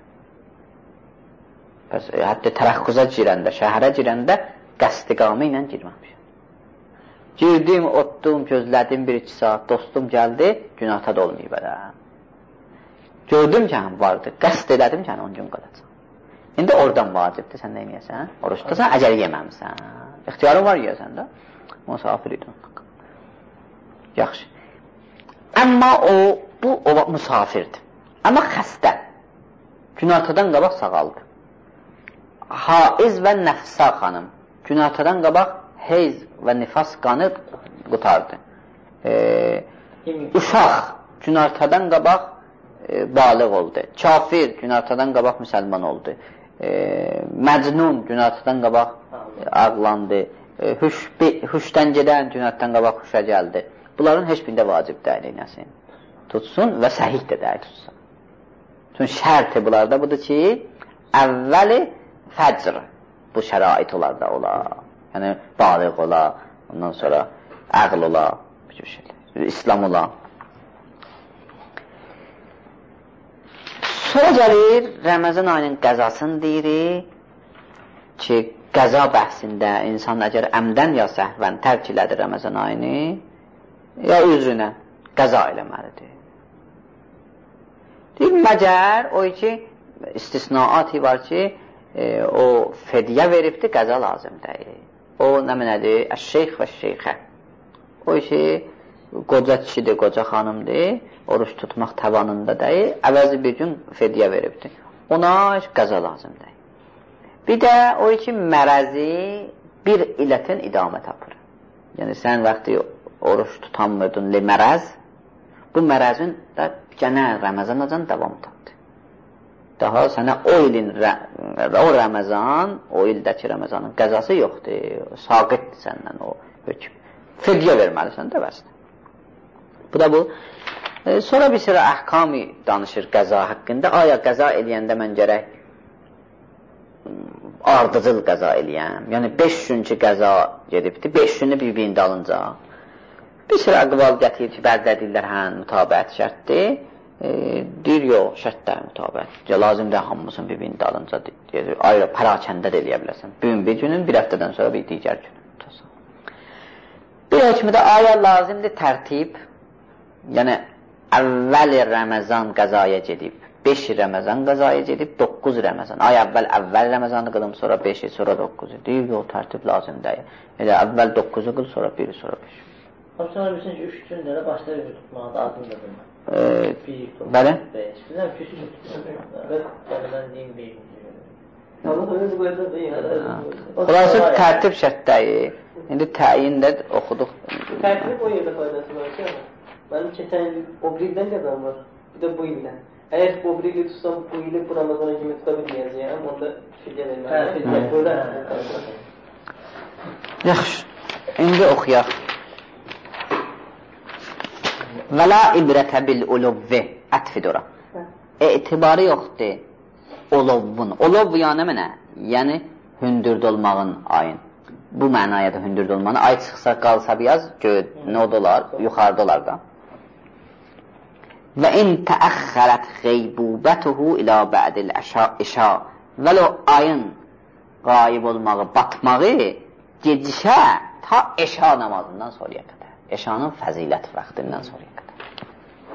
Bəs, hətta tərəxxuza girəndə, şəhərə girəndə qəstiqamə ilə girməmişəm. Girdim, otdum, gözlədim bir iki saat, dostum gəldi, günahta da olmayıb ələ. Gördüm ki, həm vardı, qəsd elədim ki, on gün qalacaq. İndi oradan vacibdir, sən nə yeməyəsən? Oruçdasan, əcəl yeməmsən. İxtiyarın var yiyəsən də, musafir idin. Yaxşı. Amma o, bu, o musafirdir. Amma xəstə. Günahtadan qabaq sağaldı. Haiz və nəfsa xanım. Günahtadan qabaq heyz və nifas qanı qutardı. E, uşaq günahtadan qabaq e, balıq oldu. Kafir günahtadan qabaq müsəlman oldu. E, məcnun günahtadan qabaq e, ağlandı. E, huş, huşdan gedən günahtadan qabaq huşa gəldi. Bunların heç birində vacib deyil eləsin. Tutsun və səhih də deyil tutsun. Çünki şərti bunlarda budur ki, əvvəli fəcr bu şərait olar da olar. Yəni, balıq ola, ondan sonra əql ola, bir şeylər, İslam ola. Sonra gəlir, Ramazan ayının qəzasını deyirik ki, qəza bəhsində insan əgər əmdən ya səhvən tərk elədir Ramazan ayını, ya üzrünə qəza eləməlidir. Deyil, məgər o ki, istisnaatı var ki, e, o fedyə veribdir, qəza lazım deyil. O nə mənədir? Əş-şeyx və şeyxə. O işi qoca kişidir, qoca xanımdır, oruç tutmaq tavanında deyil, əvəzi bir gün fedyə veribdir. Ona qəza lazım deyil. Bir də o iki mərəzi bir illətin idamə tapır. Yəni, sən vaxtı oruç tutanmırdın, li mərəz, bu mərəzin də genel Ramazanacan davam tapdı. Daha sənə o ilin, o Ramazan, o ildəki Ramazanın qəzası yoxdur, saqitdir səndən o hökm. Fidyə verməlisən də bəsdir. Bu da bu. E, sonra bir sıra əhkami danışır qəza haqqında. Aya qəza eləyəndə mən gərək ardıcıl qəza eləyəm. Yəni beş gün ki qəza gedibdir, beş günü bir-birin dalınca. Bir sıra əqval gətirir ki, bəzdə deyirlər, hə, mütabət şərtdir. E, deyir, yox, şərtlər mütabət. Lazımdır, hamısın bir-birin dalınca deyir. Ayrı, pərakəndə də eləyə bilərsən. Bugün bir günün, bir həftədən sonra bir digər günün. Bir hökmüdə aya lazımdır tərtib. Yəni, əvvəl Ramazan qəzaya gedib, beş Ramazan qəzaya gedib, doqquz Ramazan. Ay, əvvəl əvvəl Ramazanı qılım, sonra beşi, sonra doqquzu. Deyir, yox, tərtib lazım deyil. Elə əvvəl doqquzu qıl, sonra biri, sonra beş. Sonra bilsin ki, üç gün də başlayır tutmağa da adını da bilməm. Bəli? Bilməm ki, üç gün tutmağa və mən deyim beyim. Burası tərtib şərtdəyi. İndi təyində oxuduq. Tərtib o yerdə faydası var ki, mənim keçən il o birdən qədər var, bir də bu ildən. Əgər o bir ili tutsam, bu ili bu Ramazana kimi tuta bilməyəcəyəm, onda fidyə verməliyəm. Yaxşı, indi oxuyaq. Və la ibrətə bil uluvvi, ətfid ora. Etibarı yoxdur olovun. Olov yəni mənə, yəni hündürd olmağın ayın. Bu mənaya da hündürd olmanı. Ay çıxsa, qalsa biraz, nə o dolar, yuxarıda olar da. Və in təəxxərət qeybubətuhu ilə bə'dil işa. Vəl o ayın qayib olmağı, batmağı gecişə ta eşa namazından sonraya qədər. Eşanın fəzilət vaxtindən sonraya qədər.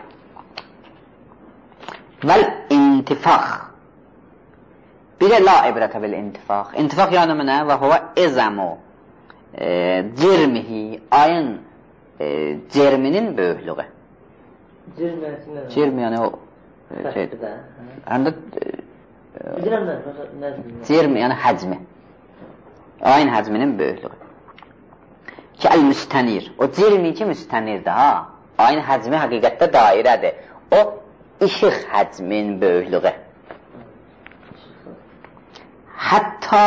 Vəl intifax. Bir də la ibrətə bil intifaq. İntifaq yəni mənə və huvə ezəmu e, cirmihi, ayın e, cirminin böyüklüğü. Cirmiyəsində. Cirmi, yəni o şeydir. Həm də bilirəm mən, nəzmi. Cirmi, yəni həcmi. Ayın həcminin böyüklüyü. Ki, əl-müstənir. O cirmi ki, müstənirdir, ha. Ayın həcmi həqiqətdə dairədir. O, işıq həcmin böyüklüyü. Hətta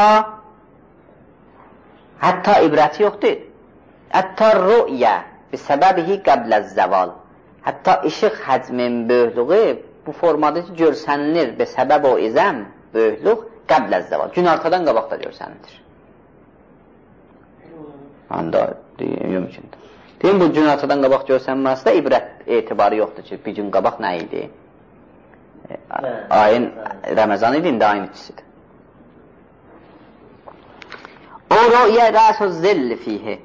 hətta ibrəti yoxdur. Hətta rü'yə bi səbəbihi qəbləz-zəval. Hətta işıq həcmin böyüklüyü bu formada ki, görsənilir bi səbəb o izəm, böyüklük qəbləz-zəval. Gün arxadan qabaqda görsənilir. Anda mümkündür. Deyim, bu gün arxadan qabaq görsənməsi də ibrət etibarı yoxdur ki, bir gün qabaq nə idi? Ayın Ramazan idi, indi ayın ikisidir. O rü'yə rəs-u zilli fihi.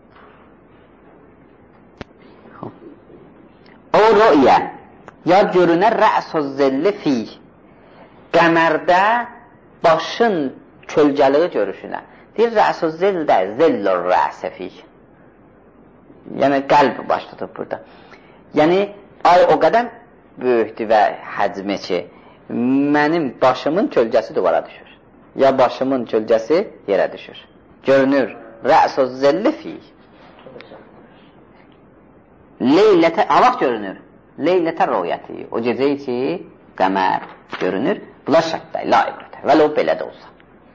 O rü'yə ya görünər rəs-u zilli fih. Qəmərdə başın kölgəliği görüşünə. Deyir, rəs-u zildə zillur rəsə fih. Yəni, qəlb baş tutub burada. Yəni, ay o qədər böyükdür və həcmi ki, mənim başımın kölgəsi duvara düşür. Ya başımın kölgəsi yerə düşür. Görünür, rəs-u zilli fih. Leylətə, Allah görünür. Leylətə rü'yəti. O gecə ki, qəmər görünür. Bunlar şərtdə, la ibrətə. Vəl o belə də olsa.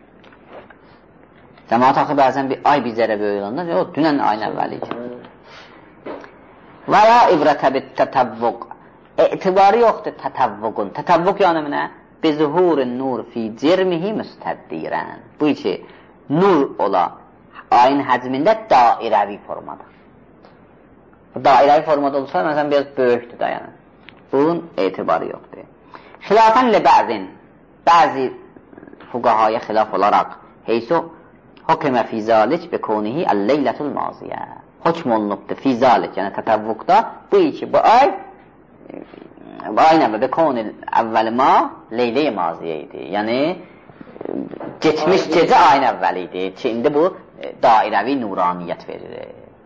Cəmaat axı bəzən bir ay bir zərə böyük olanda, o, dünən ayın əvvəli ki. Və la ibrətə bit tətəvvuq. Etibarı yoxdur tətəvvuqun. Tətəvvuq yəni nə? Bizuhurin nur fi cirmihi müstəddirən. Bu ki, nur ola ayın həcmində dairəvi formada. Dairəvi formada olsa, məsələn, biraz böyükdür da, yəni. Bunun etibarı yoxdur. Xilafən li bəzin, bəzi fuqahaya xilaf olaraq, heysu hükmə fi zalik bi kunihi əl-leylətul maziyə. Hükm olunubdur fi zalik, yəni tətəvvuqda, bu iki, bu ay, bu ay nəvə bi kuni əvvəli ma, leylə-i maziyə idi. Yəni, geçmiş gecə ayın əvvəli idi ki, indi bu dairəvi nuraniyyət verir.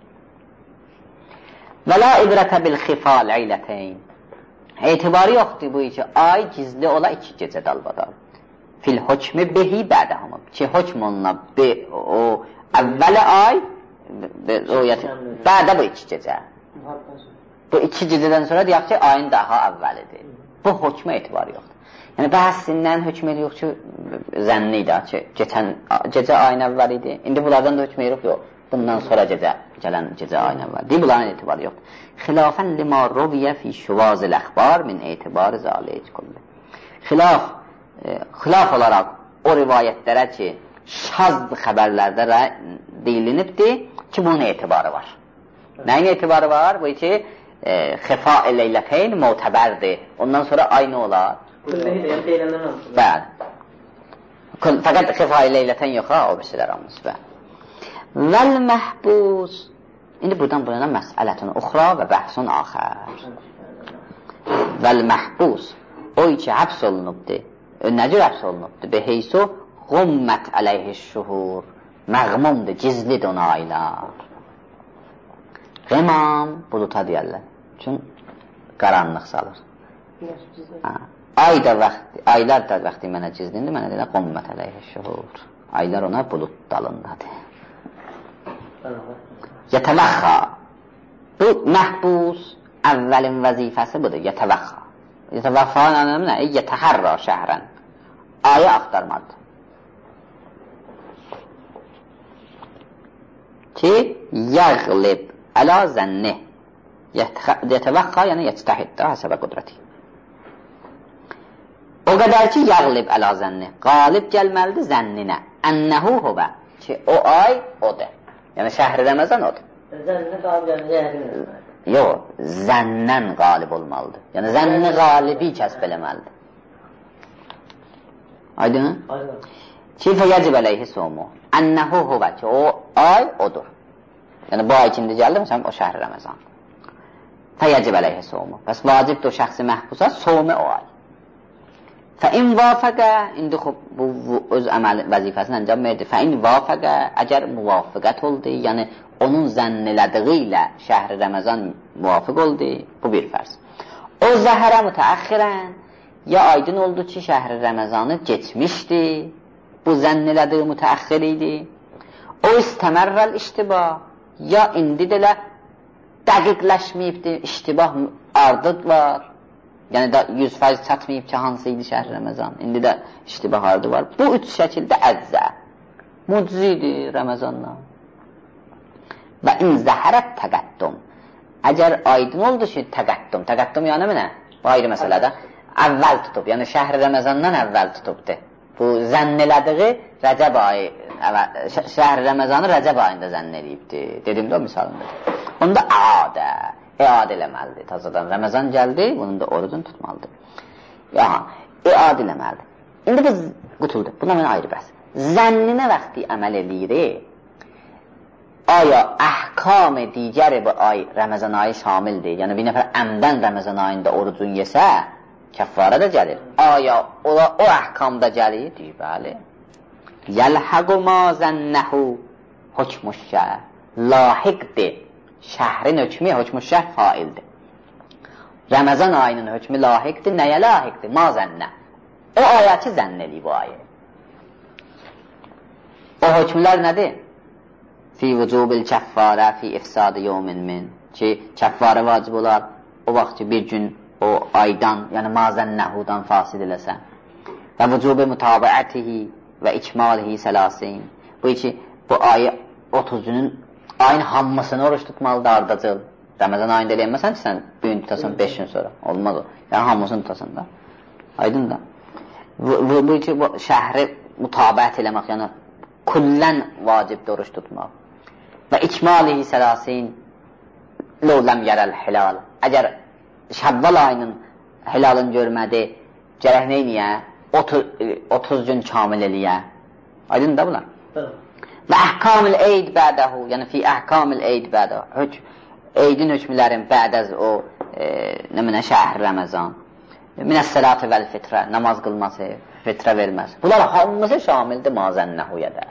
Və la ibrətə bil-xifa leylətəyn. Etibarı yoxdur bu ki, ay gizli ola iki gecə dalbada. Fil hükmü behi bədəhumub. Ki, hükm onunla o əvvəli ay, bədə bu iki gecə. Bu iki gecədən sonra deyək ki, ayın daha əvvəlidir. Bu hükmə etibarı yoxdur. Yəni, bəhəssindən hükm ediyor ki, zənni idi ki, geçən gecə ayın əvvəli idi. İndi bunlardan da hükm ediyor, yox. Bundan sonra gecə, gələn gecə ayın əvvəli. Deyil, bunların etibarı yoxdur. Xilafən lima ruviyyə fi şuvazil əxbar min etibarı zaliyyə kulli. Xilaf, e, xilaf olaraq o rivayətlərə ki, şazd xəbərlərdə deyilinibdir ki, bunun etibarı var. Nəyin etibarı var? Bu ki, e, xifa-i leylətəyn mu'təbərdir. Ondan sonra ay nə olar? Bəli. Fəqət xifa-i leylətəyn yox, ha, o birisilər almış. Bəli. Vəl məhbus. İndi buradan burana məsələtun uxra və bəhsun axər. Vəl məhbus. O ki, həbs olunubdur. Nə cür həbs olunubdur? Beheysu qummət əleyhi şuhur. Məğmumdur, gizlidir ona aylar. Qimam buluta deyərlər. Çünki qaranlıq salır. Ay da vaxtı, aylar da vaxtı mənə gizlindir, mənə deyirlər qummət əleyhi şuhur. Aylar ona bulut dalındadır. Yətəvəxxa. Bu məhbus əvvəlin vəzifəsi budur, yətəvəxxa. Yətəvəxxanın anlamı nə? Yətəhərra şəhrən. Ayı axtarmadır. Ki, yəğlib əla zənni. Yətəvəxxa, yəni yətəhiddə həsəbə qudrəti. O qədər ki, yəğlib əla zənni. Qalib gəlməlidir zənninə. Ənəhu huvə. Ki, o ay odur. Yəni, şəhri Ramazan odur. Zənnə qalib gəlməlidir. Yox, zənnən qalib olmalıdır. Yəni, zənni qalibi kəsb eləməlidir. Aydın? Aydın. Ki, fəyəcib əleyhi somu. Ənəhu huvə ki, o ay odur. Yəni, bu ay ikindi gəldi, məsələn, o şəhri Ramazan. Fəyəcib əleyhi somu. Bəs vacibdir o şəxsi məhbusa, somu o ay. Fəin vafəqə, indi xub, bu öz əməl vəzifəsini əncam verdi. Fəin vafəqə, əgər muvafəqət oldu, yəni onun zənnilədiği ilə şəhri Ramazan muvafiq oldu, bu bir fərz. O zəhərə mütəəxirən, ya aydın oldu ki, şəhri Ramazanı geçmişdi, bu zənn elədiyi mütəəxir idi. O istəmərrəl iştibah, ya indi də dəqiqləşməyibdi, iştibah ardıq var. Yəni da yüz faiz çatmayıb ki, hansı idi şəhri Ramazan, indi də iştibah ardı var. Bu üç şəkildə əzzə, mucizidir Ramazandan. Və in zəhərət təqəddüm. Əgər aydın oldu ki, təqəddüm, təqəddüm yəni mənə, bu ayrı məsələdə, əvvəl tutub, yəni şəhri Ramazandan əvvəl tutubdur. Bu zənn elədiği Rəcəb ayı, şəhri Ramazanı Rəcəb ayında zənn eləyibdir. Dedim də o misalındır. Onda əadə, əadə eləməlidir. Tazadan Ramazan gəldi, bunun da orucunu tutmalıdır. Yaha, əadə eləməlidir. İndi biz qutuldu, buna mən ayrı bəs. Zənninə vaxtı əməl eləyirik. Aya əhkam digəri bu ay Ramazan ayı şamildir. Yəni bir nəfər əmdən Ramazan ayında orucun yesə, kəffara da gəlir. Aya o, o əhkamda gəlir? Deyir, bəli. Yəlhəqu ma zənnəhu hukmuşşəh. Lahiqdir. Şəhrin hökmü hukmuşşəh faildir. Ramazan ayının hökmü lahiqdir. Nəyə lahiqdir? Ma zənnə. O ayəti zənn eləyib bu ayı. O hökmlər nədir? Fi vücubil kəffarə, fi ifsadı yevmin min. Ki, kəffarə vacib olar o vaxt ki, bir gün o aydan, yəni mazənnəhudan fasil eləsə. Və vücubi mütabiətihi və ikmalihi sələsin. Bu ki, bu ayı otuz günün, ayın hamısını oruç tutmalıdır ardacıl. Ramazan ayında eləyəməsən ki, sən bir gün tutasan, beş gün sonra. Olmaz o. Yəni hamısını tutasan da. Aydın da. Bu ki, bu şəhri mütabiət eləmək, yəni kullən vacibdir oruç tutmaq. Və ikmalihi sələsin lövləm yərəl hilal. Əgər Şəvval ayının hilalını görmədi, gərək neyniyə? otuz gün kamil eləyə. Aydın da bunlar. Və əhkamil eyd bədəhu, yəni fi əhkamil eyd bədəhu. Eydin hökmülərin bədəz o, nə minə şəhr Ramazan. Minəs səlati vəl fitrə, namaz qılması, fitrə verməz. Bunlar hamısı şamildir mazənnəhuyə də.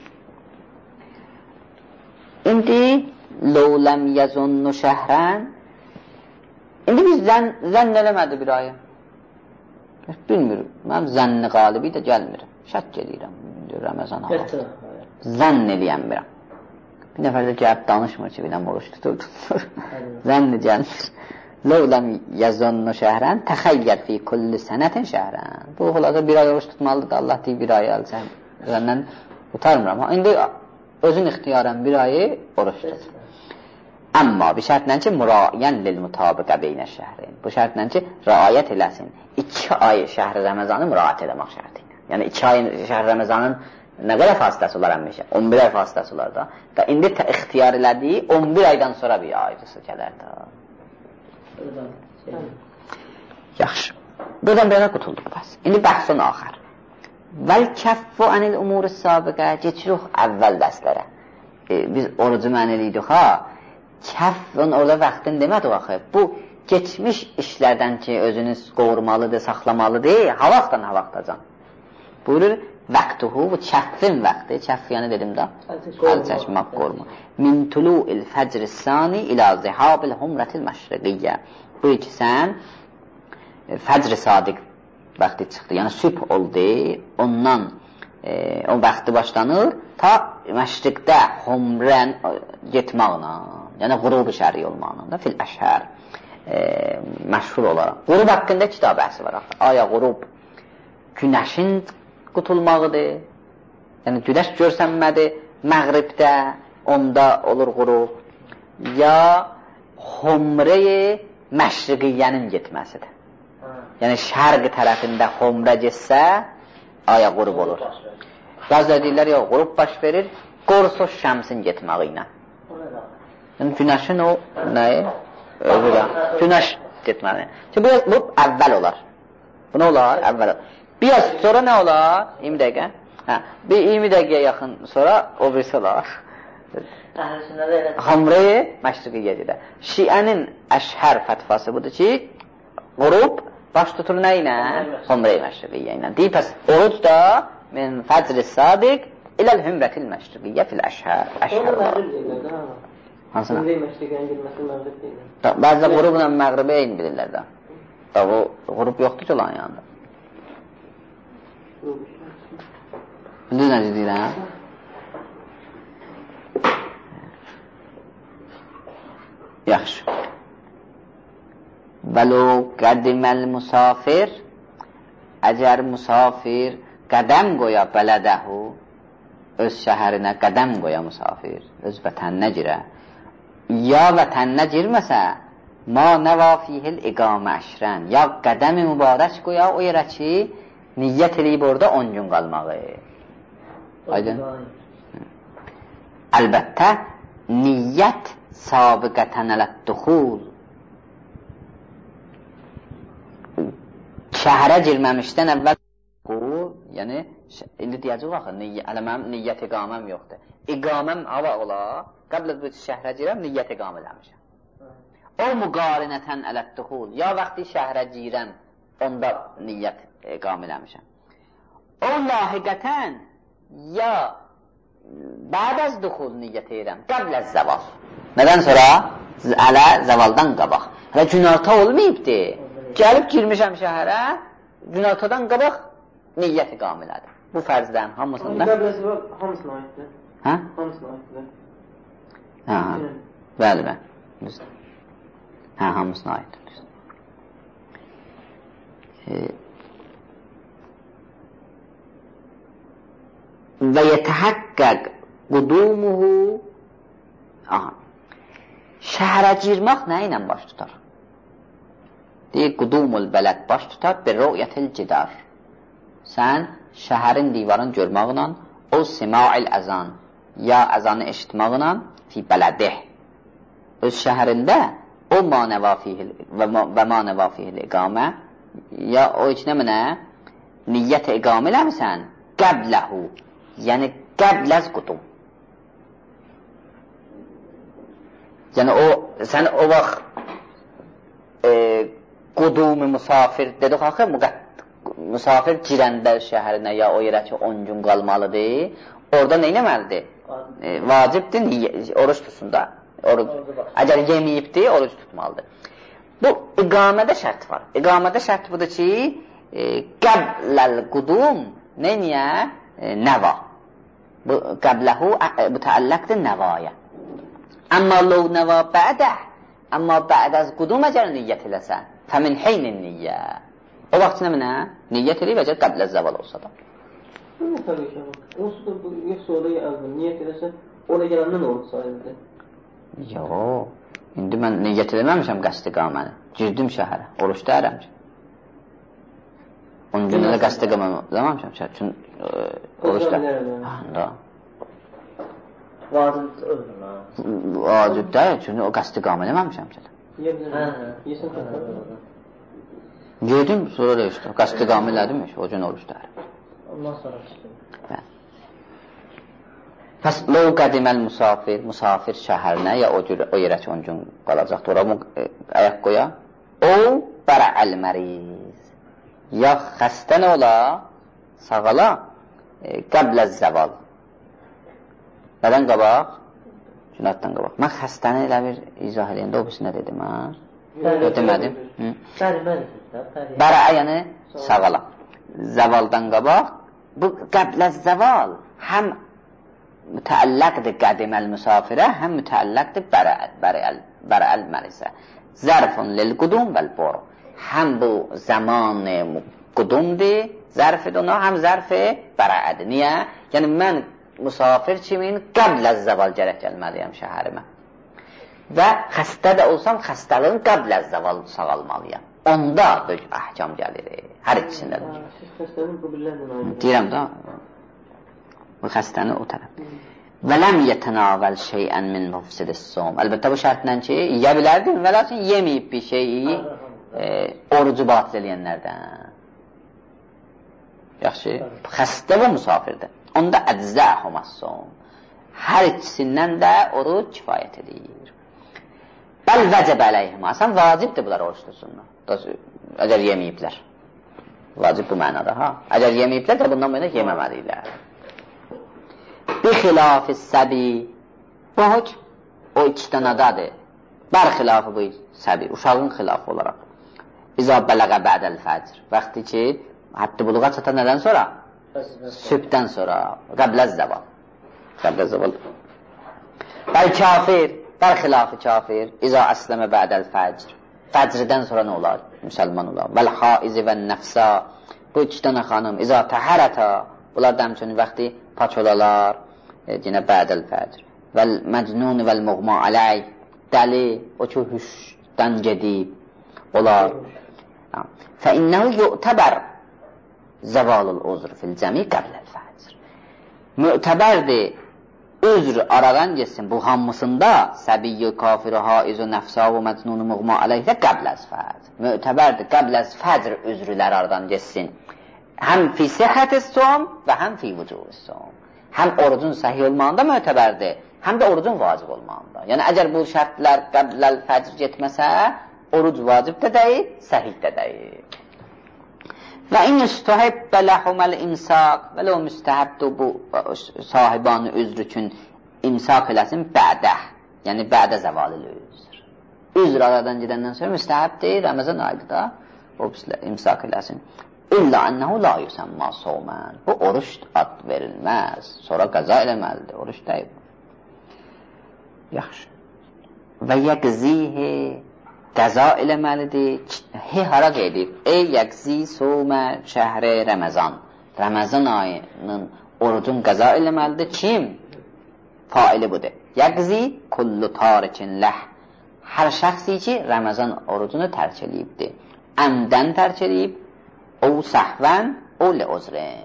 İndi lövləm yəzunnu şəhrən. İndi biz zənn, zənn eləmədi bir ayı. Bilmiyorum, mən zənni qalibi də gəlmirəm. Şək edirəm, Ramazan hava. Zənn eləyəm birəm. Bir nəfər də gəlib danışmır ki, biləm oruç tutur, tutur. Zənni gəlmir. Lövləm yəzunnu şəhrən, təxəyyər fi kulli sənətin şəhrən. Bu xulada bir ay oruç tutmalıdır da Allah deyir bir ayı alsən. Zəndən utarmıram. İndi özün ixtiyarən bir ayı oruç tutur. Amma bir şərtlə ki, mürayən lil mutabiqə beynə şəhrin. Bu şərtlə ki, rəayət eləsin. İki ay şəhri Ramazanı mürayət eləmək şərti ilə. Yəni iki ay şəhri Ramazanın nə qədər fasiləsi olar əmmişə? on bir ay fasiləsi olar da. Da indi ixtiyar elədiyi on bir aydan sonra bir ayrısı gələr da. Yaxşı. Buradan belə qutulduq bəs. İndi bəhsun axar. Vəl kəffu anil umuri sabiqə. Geçirik əvvəl dərslərə. E, biz orucu mən eləydik ha. Kəffün orada vaxtın demədi axı. Bu geçmiş işlərdən ki, özünüz qovurmalıdır, saxlamalıdır, ha vaxtdan ha vaxtacan. Buyurur, vəqtuhu, bu kəffin vaxtı, kəff yəni dedim da, əl çəkmək, qorma. Min tulu'il fəcr-i-sani ilə zihabil humrətil məşriqiyyə. Bu ki, sən fəcr-i sadiq vaxtı çıxdı, yəni sübh oldu, ondan e, o vaxtı başlanır, ta məşriqdə humrən getməklə, yəni qrubu şəri olmaqla, fil əşhər. E, məşhur olaraq. Qurub haqqında kitab bəhsi var. Aya qurub günəşin qutulmağıdır. Yəni günəş görsənmədi məğribdə, onda olur qurub. Ya humre-i məşriqiyyənin getməsidir. Yəni şərq tərəfində humre getsə, aya qurub olur. Bəzə deyirlər, ya qurub baş verir, qorsuz şəmsin getməyi ilə. Yəni günəşin o nəyi? Öbürə. Günəş getməli. Ki, bu, bu əvvəl olar. Bu nə olar? Əvvəl olar. Biraz sonra nə olar? iyirmi dəqiqə. Hə, bir iyirmi dəqiqəyə yaxın sonra o birisi olar. Hamre-i məşriqiyyə gedə. Şiənin əşhər fətvası budur ki, qurub baş tutur nə ilə? Hamre-i məşriqiyyə ilə. Deyib, pəs, oruc da min fəcr-i sadiq iləl hümrətil məşriqiyyə fil əşhər. Əşhər olar. Hansına? Bəzə qurubla məğribə eyni bilirlər də. Da o qrup yoxdur ki olan yanında. Bildiniz necə deyirəm? Yaxşı. Vəlo qədiməl musafir, əgər musafir qədəm qoya bələdəhu, öz şəhərinə qədəm qoya musafir, öz vətəninə girə, ya vətəninə girməsə, ma nəva fihil iqamə əşrən, ya qədəmi mübarək qoya o yerə ki, niyyət edib orada on gün qalmağı. Aydın? Əlbəttə, niyyət sabiqətən ələt-duxul, şəhərə girməmişdən əvvəl yəni, indi deyəcək axı, hələ mənim niyyət iqaməm yoxdur. İqaməm hava ola, qəbl bu şəhrə girəm, niyyət iqam eləmişəm. O müqarinətən ələt-duxul, ya vaxtı şəhrə girəm, onda niyyət iqam eləmişəm. O lahiqətən, ya bəd-əz duxul niyyət edirəm, qəbl-əz zəval. Nədən sonra? Ələ zəvaldan qabaq. Hələ günorta olmayıbdır. Gəlib girmişəm şəhərə, günortadan qabaq niyyət iqam elədim. Bu fərzdən hamısında. Qəbl-əz zəval hamısına aiddir. Hə? Hamısına aiddir. Hə, bəli, bəli. Hə, hamısına aiddir. Və yətəhəqqəq qudumuhu, aha, şəhərə girmək nə ilə baş tutar? Deyir, qudumul bələd baş tutar, bir rü'yətil cidar. Sən şəhərin divarını görməklə, o sima'il əzan, ya əzanı eşitməklə fi bələdih. Öz şəhərində o manəva fihil və manəva fihil iqamə, ya o içinə mənə niyyət iqamə eləmirsən, qəbləhu, yəni qəbləz qudum. Yəni o, sən o vaxt e, qudumi musafir dedik axı, musafir girəndə şəhərinə ya o yerə ki on gün qalmalıdır, orada nə eləməlidir? E, vacibdir, oruç tutsun da. Oruc. Əgər yeməyibdir, oruc tutmalıdır. Bu, iqamədə şərt var. İqamədə şərt budur ki, e, qəbləl qudum nə niyə? E, nəva. Bu, qəbləhu mütəəlləqdir nəvaya. Əmmə ləv nəva bə'də, əmmə bə'dəz qudum əgər niyyət eləsə, fəmin heynin niyyə. O vaxt nə mənə? Niyyət eləyib, əgər qəbləz zəval olsa da. Nə təbii ki, onsuz da bu, yoxsa orada yazdım, niyyət eləsə, orada gələndən oruç sayıldı. Yox, indi mən niyyət eləməmişəm qəsd iqaməni. Girdim şəhərə, oruç dəyərəm ki. on gündə də qəsd iqaməni eləməmişəm şəhər üçün oruç dəyərəm. Vacib öldüm ha. Vacib deyil, çünki o qəsd iqaməni eləməmişəm ki. Yesin təxədir. Yedim, sonra da işte, qəsd iqaməni elədim, o gün oruç dəyərəm. Ondan sonra çıxdım. Pəs, ləv qədiməl musafir, musafir şəhərinə, ya o, o yerə ki on gün qalacaqdır, ora ayaq qoya. O, bərəəl məriz. Ya xəstə nə ola, sağala, e, qəbləz zəval. Nədən qabaq? Cünatdan qabaq. Mən xəstəni elə bir izah eləyəndə, o birisi nə dedim, ha? O demədim. Bərəə, yəni sağala. Zəvaldan qabaq, bu qəbləz zəval həm mütəəlləqdir qədiməl müsafirə, həm mütəəlləqdir bərəəl mərisə. Zərfun lil qudum vəl boru. Həm bu zamanı qudumdir, zərfidir ona, həm zərfi bərəədir. Niyə? Yəni, mən musafir kimin qəbləz zəval gərək gəlməliyəm şəhərimə. Və xəstə də olsam, xəstəliyin qəbləz zəval sağalmalıyam. Onda böyük əhkam gəlir. Hər ikisindədir. Siz xəstənin bu billərlə ayrı. Deyirəm da, bu xəstəni o tərəf. Vələm yətənavəl şeyən min müfsidis som. Əlbəttə bu şərtlə ki, yiyə bilərdin və lakin yeməyib bir şeyi e, orucu batil eləyənlərdən. Yaxşı, xəstə və musafirdir. Onda əczəhumaz som. Hər ikisindən də oruc kifayət edir. Bəl vəcəb əleyhimə. Sən vacibdir bunlar oruç tutsunlar. Əgər yeməyiblər. Vacib bu mənada, ha? Əgər yeməyiblər də bundan belə yeməməliyirlər. Bir xilafı səbi, bu hökm o iki dənədadır. Bər xilafı bu səbi, uşağın xilafı olaraq. İza bələğə ba'dəl fəcr. Vaxtı ki, haddi buluğa çatan nədən sonra? Sübhdən sonra. Qəbləz zəval. Qəbləz zəval. Bəl kafir, bəl xilafı kafir. İza əsləmə ba'dəl fəcr. Fəcrdən sonra nə olar? Müsəlman olar. Vəl haizi və nəfsə. Bu iki dənə xanım. İza təhərətə. Bunlar da həmçinin vaxtı paç olalar. E, yine ba'dəl fəcr. Vəl məcnun vəl muğma aləy. Dəli, o ki hüşdən gedib olar. Fəinnəhu yu'təbər zəvalul uzr fil cəmi qəbləl fəcr. Mü'təbərdir, üzr aradan geçsin bu hamısında səbiyyü, kafir, haiz, nəfsə və məcnun, muğma aleyhdə qəbləz fəcr. Mü'təbərdir, qəbləz fəcr üzrlər aradan geçsin. Həm fi sihhətis som və həm fi vücubis som. Həm orucun səhih olmağında mü'təbərdir, həm də orucun vacib olmağında. Yəni, əgər bu şərtlər qəbləl fəcr getməsə, oruc vacib də deyil, səhih də deyil. Və in üstəhibbə ləhuməl imsak və lə o müstəhəbdir bu sahibanı üzr üçün imsak eləsin bədə, yəni bədə zəvalil üzr. Üzr aradan gedəndən sonra müstəhəbdir, Ramazan ayında o imsak eləsin. İlla ənəhu la yüsəmmə somən. Bu oruç ad verilməz, sonra qəza eləməlidir, oruç deyil. Yaxşı. Və yəqzihi qəza eləməlidir. Hi hara qeydib? Ey yəqzi somə şəhri Ramazan. Ramazan ayının orucun qəza eləməlidir. Kim? Faili budur. Yəqzi kullu tarikin ləh. Hər şəxsi ki, Ramazan orucunu tərk eləyibdir. Əmdən tərk eləyib, o səhvən, o li uzrin.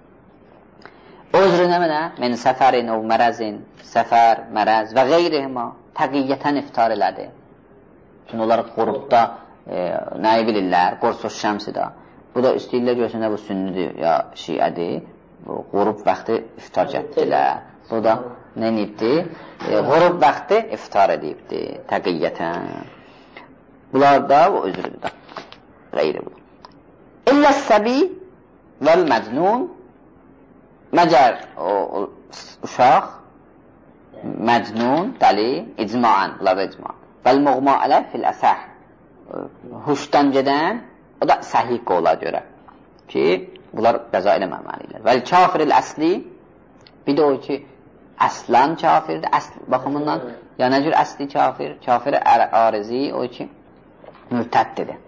Uzr nə mənə? Min səfərin, o mərəzin, səfər, mərəz və qeyrihima təqiyyətən iftar elədi. Çünki onlar qurubda e, nəyi bilirlər? Qorsus şəmsidə. Bu da istəyirlər görsün, bu sünnidir ya şiədir. Qurub vaxtı iftar getdilər. Bu da nə edibdir? E, qurub vaxtı iftar edibdir təqiyyətən. Bunlar da o özrüdür da. Qeyri bu. İllə səbi vəl məcnun məgər o, o uşaq məcnun, dəli, icmaən, bunlar da icmaən. Vəl muğma ələ fil əsəh. Huşdan gedən, o da səhih qola görə ki, bunlar qəza eləməməliyirlər. Vəl kafiril əsli, bir də o ki, əslən kafirdir, əsl baxımından, ya nə cür əsli kafir, kafir arizi, o ki, mürtəddir.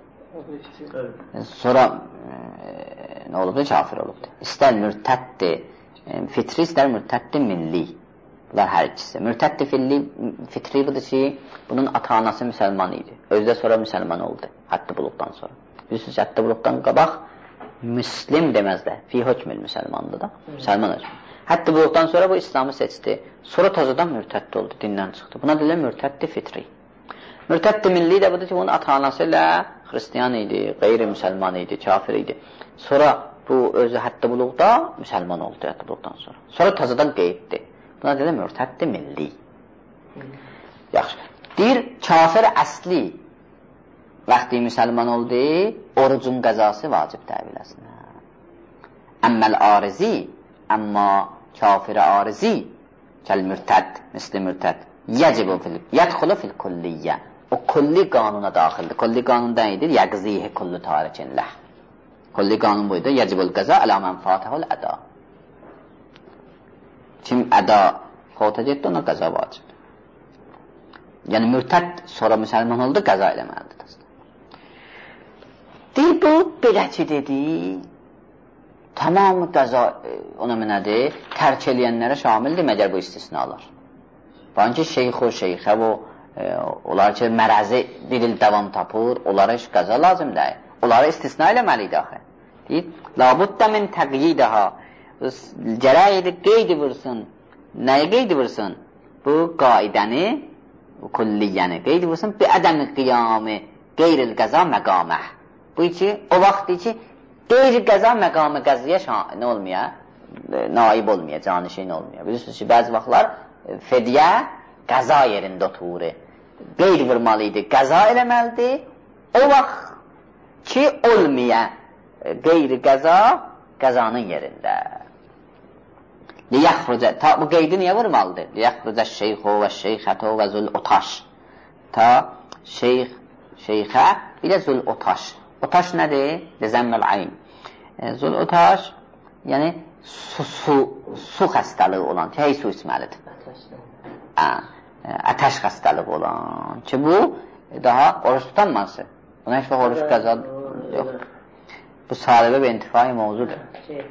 Sonra e, nə olubdur? Kafir olubdur. İstər mürtəddir, e, fitri, istər mürtəddir milli. Bunlar hər ikisi. Mürtəddir fitri budur ki, bunun ata-anası müsəlman idi. Özü də sonra müsəlman oldu. Həddi buluqdan sonra. Bilirsiniz, həddi buluqdan qabaq müslim deməzlər. Fi hökmül müsəlmandır da. Müsəlman hökmül. Həddi buluqdan sonra bu İslamı seçdi. Sonra tazadan mürtəddi oldu, dindən çıxdı. Buna deyilən mürtəddir fitri. Mürtəddir milli də budur ki, bunun ata-anası ilə xristiyan idi, qeyri-müsəlman idi, kafir idi. Sonra bu özü həddi buluqda müsəlman oldu həddi buluqdan sonra. Sonra tazadan qeyddi. Buna deyilən mürtəddir milli. Yaxşı. Deyir, kafir əsli vaxtı müsəlman oldu, orucun qəzası vacib təviləsinə. Əmməl arizi, əmma kafir arizi, kəl mürtəd, misli mürtəd, yəcibu fil, yədxulu fil kulliyyə. O kulli qanuna daxildir. Kulli qanun dəyidir, yəqzihi kullu tarikinləh. Kulli qanun buydu, yəcibul qəza ələ mənfatəhul əda. Kim əda fota getdi, ona qəza vacib. Yəni, mürtəd sonra müsəlman oldu, qəza eləməlidir. Deyir, bu, belə ki, dedi, tamamı qəza, ona minədir, tərk eləyənlərə şamildir, məgər bu istisnalar. Bankı ki, şeyxo, şeyxə, o, e, onlar ki, mərəzi bir il davam tapır, onlara iş qəza lazım deyil. Onlara istisna eləməliydi axı. Deyir, labuddə min təqyidəha, gərək edir, qeydi vursun. Nəyə qeydi vursun? Bu qaidəni, bu kulliyyəni qeydi vursun, bi ədəmi qiyamı, qeyril qəza məqaməh. Bu ki, o vaxt ki, qeyri qəza məqamı qəziyə nə olmaya, naib olmaya, canişin olmaya. Bilirsiniz ki, bəzi vaxtlar fedyə qəza yerində oturur. Qeyri vurmalı idi, qəza eləməlidir. O vaxt ki, olmaya qeyri qəza, qəzanın yerində. Liyəxrucə, ta bu qeydi niyə vurmalıdır? Liyəxrucə şeyxo və şeyxəto və zül otaş. Ta şeyx, şeyxə, bir də zül otaş. Otaş nədir? Zəmmül ayn. Zul otaş, yəni su, su, su xəstəliyi olan, ki, hey su içməlidir. Ətəş xəstəliyi olan, ki, bu daha oruç tutanması. Buna heç vaxt oruç qəza yox. Bu salibə və intifai mövzudur.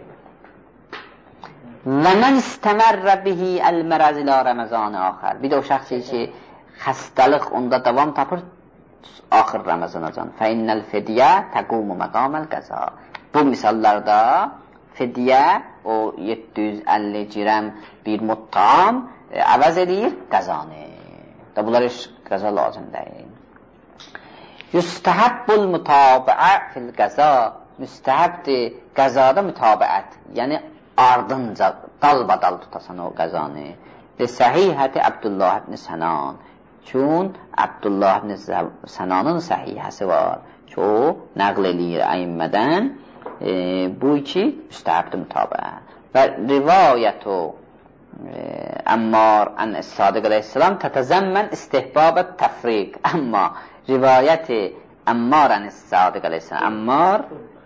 Və mən istəmərrə bihi əl-mərəz ilə Ramazan-ı axər. Bir də o şəxs ki, xəstəlik onda davam tapır axır Ramazana can. Fə innəl fidyə təqumu məqaməl qəza. Bu misallarda fidyə o yeddi yüz əlli girəm bir muttam əvəz edir qəzanı. Da bunlar heç qəza lazım deyil. Yüstəhəbbul mütabiə fil qəza. Müstəhəbdir qəzada mütabiət. Yəni ardınca dalbadal tutasan o qəzanı. Və səhihəti Abdullah ibn Sənan. Çün Abdullah ibn Sənanın səhihəsi var. Ki o nəql eləyir əyimmədən. E, bu iki müstəhəbdir mütabiə. Və rivayət o e, Əmmar ən-Sadiq əleyhissalam tətəzəmmən istihbabət təfriq. Amma rivayəti Əmmar ən-Sadiq əleyhissalam Əmmar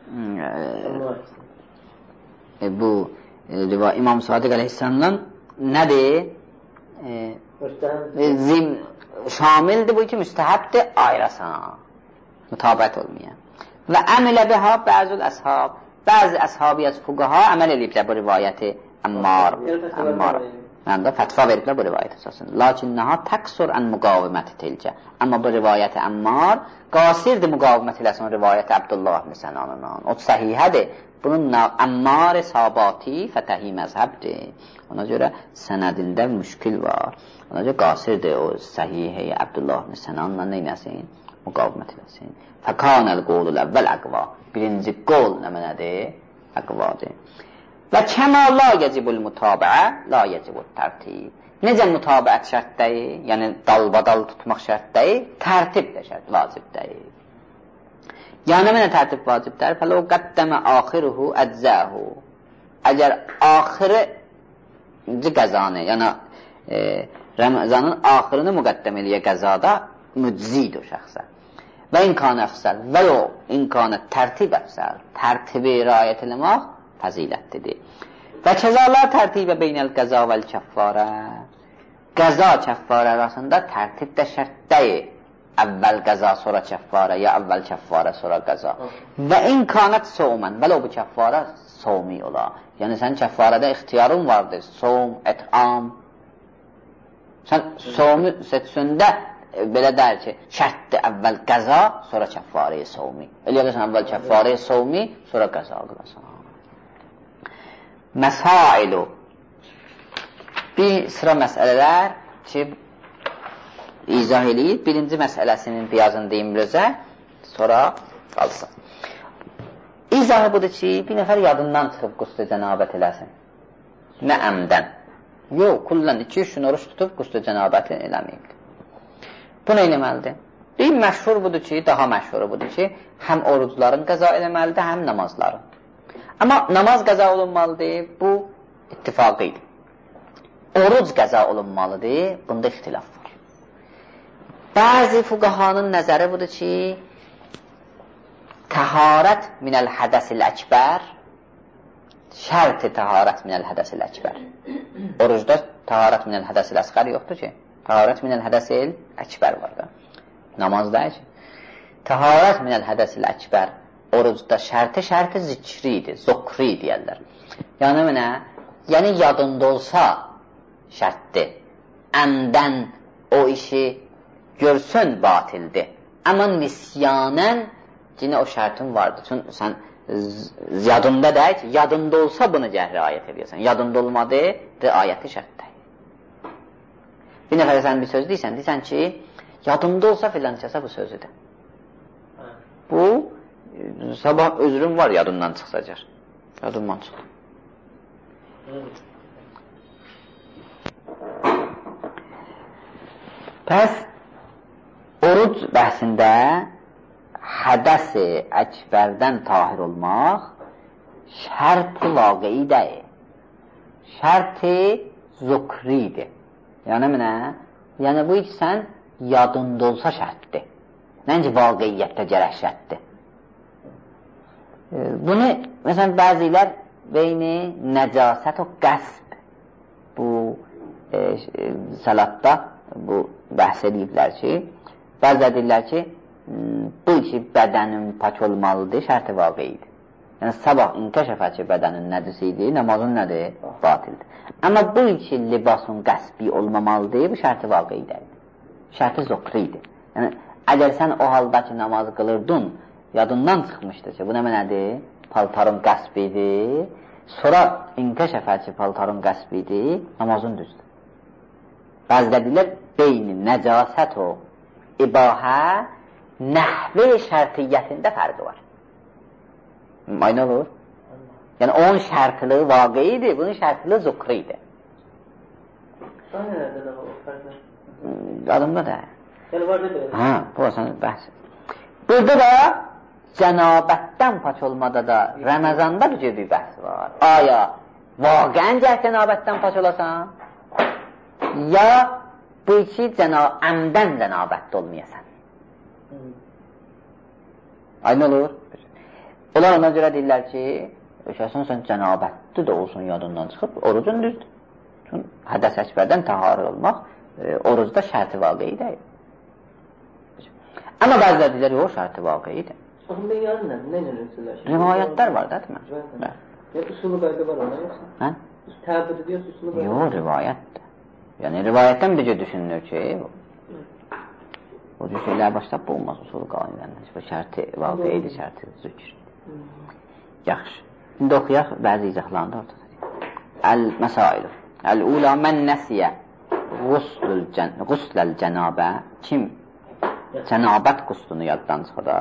e, bu e, İmam Sadiq əleyhissalamdan nədir? E, zim, şamildir bu ki, müstəhəbdir ayrasan. Mütabiət olmayan. Və əmilə biha bəzul əshab. Bəzi əshabiyyət fuqaha əməl ediblər bu rivayəti Əmmar. Əmmar. Yəni da fətva veriblər bu rivayət əsasında. Lakinnəha təqsur ən müqaviməti tilcə. Amma bu rivayəti Əmmar qasirdir müqavimət eləsin rivayəti Abdullah ibn Sənanından. O səhihədir. Bunun Əmmar-ı sabati fətəhi məzhəbdir. Ona görə sənədində müşkil var. Ona görə qasirdir o səhihəyə Abdullah ibn Sənanla neynəsin? Müqavimət eləsin. Fəkanəl qolul əvvəl əqva. Birinci qol nə mənədir? Əqvadır. Və kəma la yəcibul mütabiə, la yəcibul tərtib. Necə mütabiət şərt deyil? Yəni dalbadal tutmaq şərt deyil, tərtib də şərt vacib deyil. Yəni mənə tərtib vacib deyil. Fələ o qəddəmə axiruhu əczəhu. Əgər axırıncı qəzanı, yəni e, Ramazanın axırını müqəddəm eləyə qəzada müczid o şəxsə. Və imkanı əfsəl, və o imkanı tərtib əfsəl, tərtibi riayət eləmək fəzilətlidir. Və kəzalar tərtibə beynəl qəza vəl kəffarə. Qəza kəffarə arasında tərtib də şərt deyil. Əvvəl qəza, sonra kəffarə, ya əvvəl kəffarə, sonra qəza. Və imkanət soğumən, vələ o bu kəffarə soğumi ola. Yəni sənin kəffarədə ixtiyarın vardır, soğum, et'am. Sən soğumu seçsündə belə deyir ki, şərtdir əvvəl qəza, sonra kəffarə-i soğumi. Eləyəsən əvvəl kəffarə-i soğumi, sonra qəza qılasan. Məsailu. Bir sıra məsələlər ki, izah eləyir. Birinci məsələsinin biyazını deyim bizə, sonra qalsın. İzahı budur ki, bir nəfər yadından çıxıb quslu cənabət eləsin. Nə əmdən. Yox, kullən iki üç gün oruç tutub quslu cənabəti eləməyib. Bu nə eləməlidir? Bir məşhur budur ki, daha məşhuru budur ki, həm orucların qəza eləməlidir, həm namazların. Amma namaz qəza olunmalıdır, bu ittifaqı idi. Oruc qəza olunmalıdır, bunda ixtilaf var. Bəzi fuqahanın nəzəri budur ki, təharət minəl hədəsil əkbər, şərt-i təharət minəl hədəsil əkbər. Orucda təharət minəl hədəsil əsqər yoxdur ki, təharət minəl hədəsil əkbər var da. Namazda ki, təharət minəl hədəsil əkbər, orucda şərti şərti zikridir, zokri deyərlər. Yəni mənə, yəni yadında olsa şərtdir, əmdən o işi görsün batildir. Amma nisyanən yine o şərtin vardır. Çünki sən yadında deyək ki, yadında olsa bunu gəl riayət edirsən. Yadında olmadı, riayəti şərtdir. Bir nəfərə sən bir söz deyirsən, deyirsən ki, yadında olsa filan kəsə bu sözüdür. Bu, sabah özrüm var yadından çıxsacaq. Yadından çıx. Pəs, oruc bəhsində hədəs-i əkbərdən tahir olmaq şərt-i vaqi'i deyil. Şərt-i zukridir. Yəni mənə, yəni bu iki sən yadında olsa şərtdir. Nəncə vaqiiyyətdə gərək şərtdir. Bunu, məsələn, bəzilər beyni nəcasət o qəsb bu e, e, salatda bu bəhs ediblər ki, bəzilər deyirlər ki, bu ki, bədənin pak olmalıdır, şərti vaqidir. Yəni, sabah inkəşəfə ki, bədənin nəcisi idi, namazın nədir? Batildir. Amma bu ki, libasun qəsbi olmamalıdır, bu şərti vaqidir. Şərti zokridir. Yəni, əgər sən o halda ki, namazı qılırdın, yadından çıxmışdır ki, bu nə mənədir? Paltarın qəsbidir. Sonra inkəşəfə ki, paltarın qəsbidir, namazın düzdür. Bəzilər deyirlər, beyni nəcasət o, ibahə, nəhvi şərtiyyətində fərqi var. Aynı olur. Yəni, onun şərtlığı vaqidir, bunun şərtlığı zukridir. Daha nələrdə də var o fərqlər? Adımda da. Yəni, var da belə. Hə, bu olsan bəhs. Burada da cənabətdən paç olmada da Ramazanda bir bir bəhs var. Aya, vaqən gəl cənabətdən paç olasan, ya bu iki əmdən cənabətdə olmayasan. Aynı olur. Onlar ona görə deyirlər ki, ölkəsin sən cənabətli də olsun yadından çıxıb, orucun düzdür. Çünki hədəs əkbərdən təharır olmaq, e, orucda şərti vaqiyi deyil. Amma bəzilər deyirlər, yox, şərti vaqiyidir. Onda yarın nə? Nə ilə ölçürlər? Rivayətlər var, deyilmi? Ya usulü qayda var ona, yoxsa? Hə? Təbir ediyorsa usulü qayda var. Yox, rivayətdir. Yəni, rivayətdən bircə düşünülür ki, o cür şeylər başlayıb bu olmaz usulü qanunlarında. Şərti vaqiyidir, şərti zükür. Yaxşı. İndi oxuyaq, bəzi izahlarında ortada. Əl-məsailu. Əl-ula mən nəsiyə qusləl cənabə kim cənabət qustunu yaddan çıxıda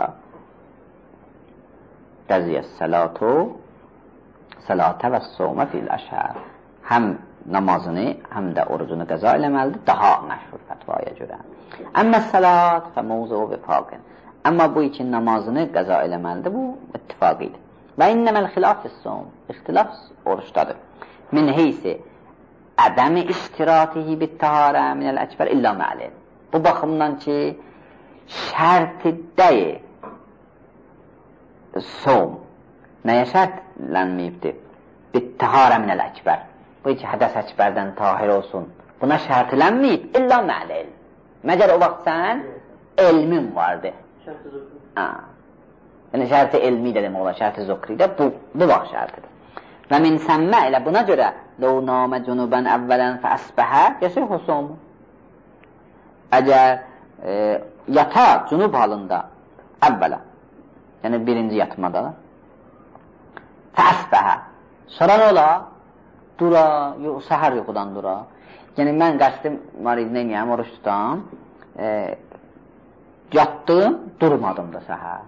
qəziyyəs səlatu səlatə və soğmə fil-əşər həm namazını, həm də orucunu qəza eləməlidir, daha məşhur fətvaya görə. Əmmə səlat və mavzu və faqin. Amma bu iki namazını qəza eləməlidir, bu ittifaqıdır. Və innəməl xilafis-som, ixtilaf oruçdadır. Min heysi ədəmi iştiratihi bit-taharə minəl-əkbər illə mə'lin. Bu baxımdan ki, şərti deyil, som, nəyə şərtlənməyibdir? Bit-taharə minəl-əkbər. Bu iki hədəs əkbərdən tahir olsun. Buna şərtlənməyib, illə mə'lin. Məgər o vaxt sən elmin vardır. Şərti zokri. Yəni, şərti elmi də demək olar, şərti zokri də bu, bu vaxt şərtidir. Və min səmmə ilə buna görə ləv namə cunubən əvvələn fə əsbəhə yəsir husumu. Əgər e, yatar cunub halında əvvələ, yəni birinci yatmada fə əsbəhə, sonra nə ola? Dura, yox, səhər yuxudan dura. Yəni, mən qəsdim var idi, neyniyəm, oruç tutam, e, yatdım, durmadım da səhər.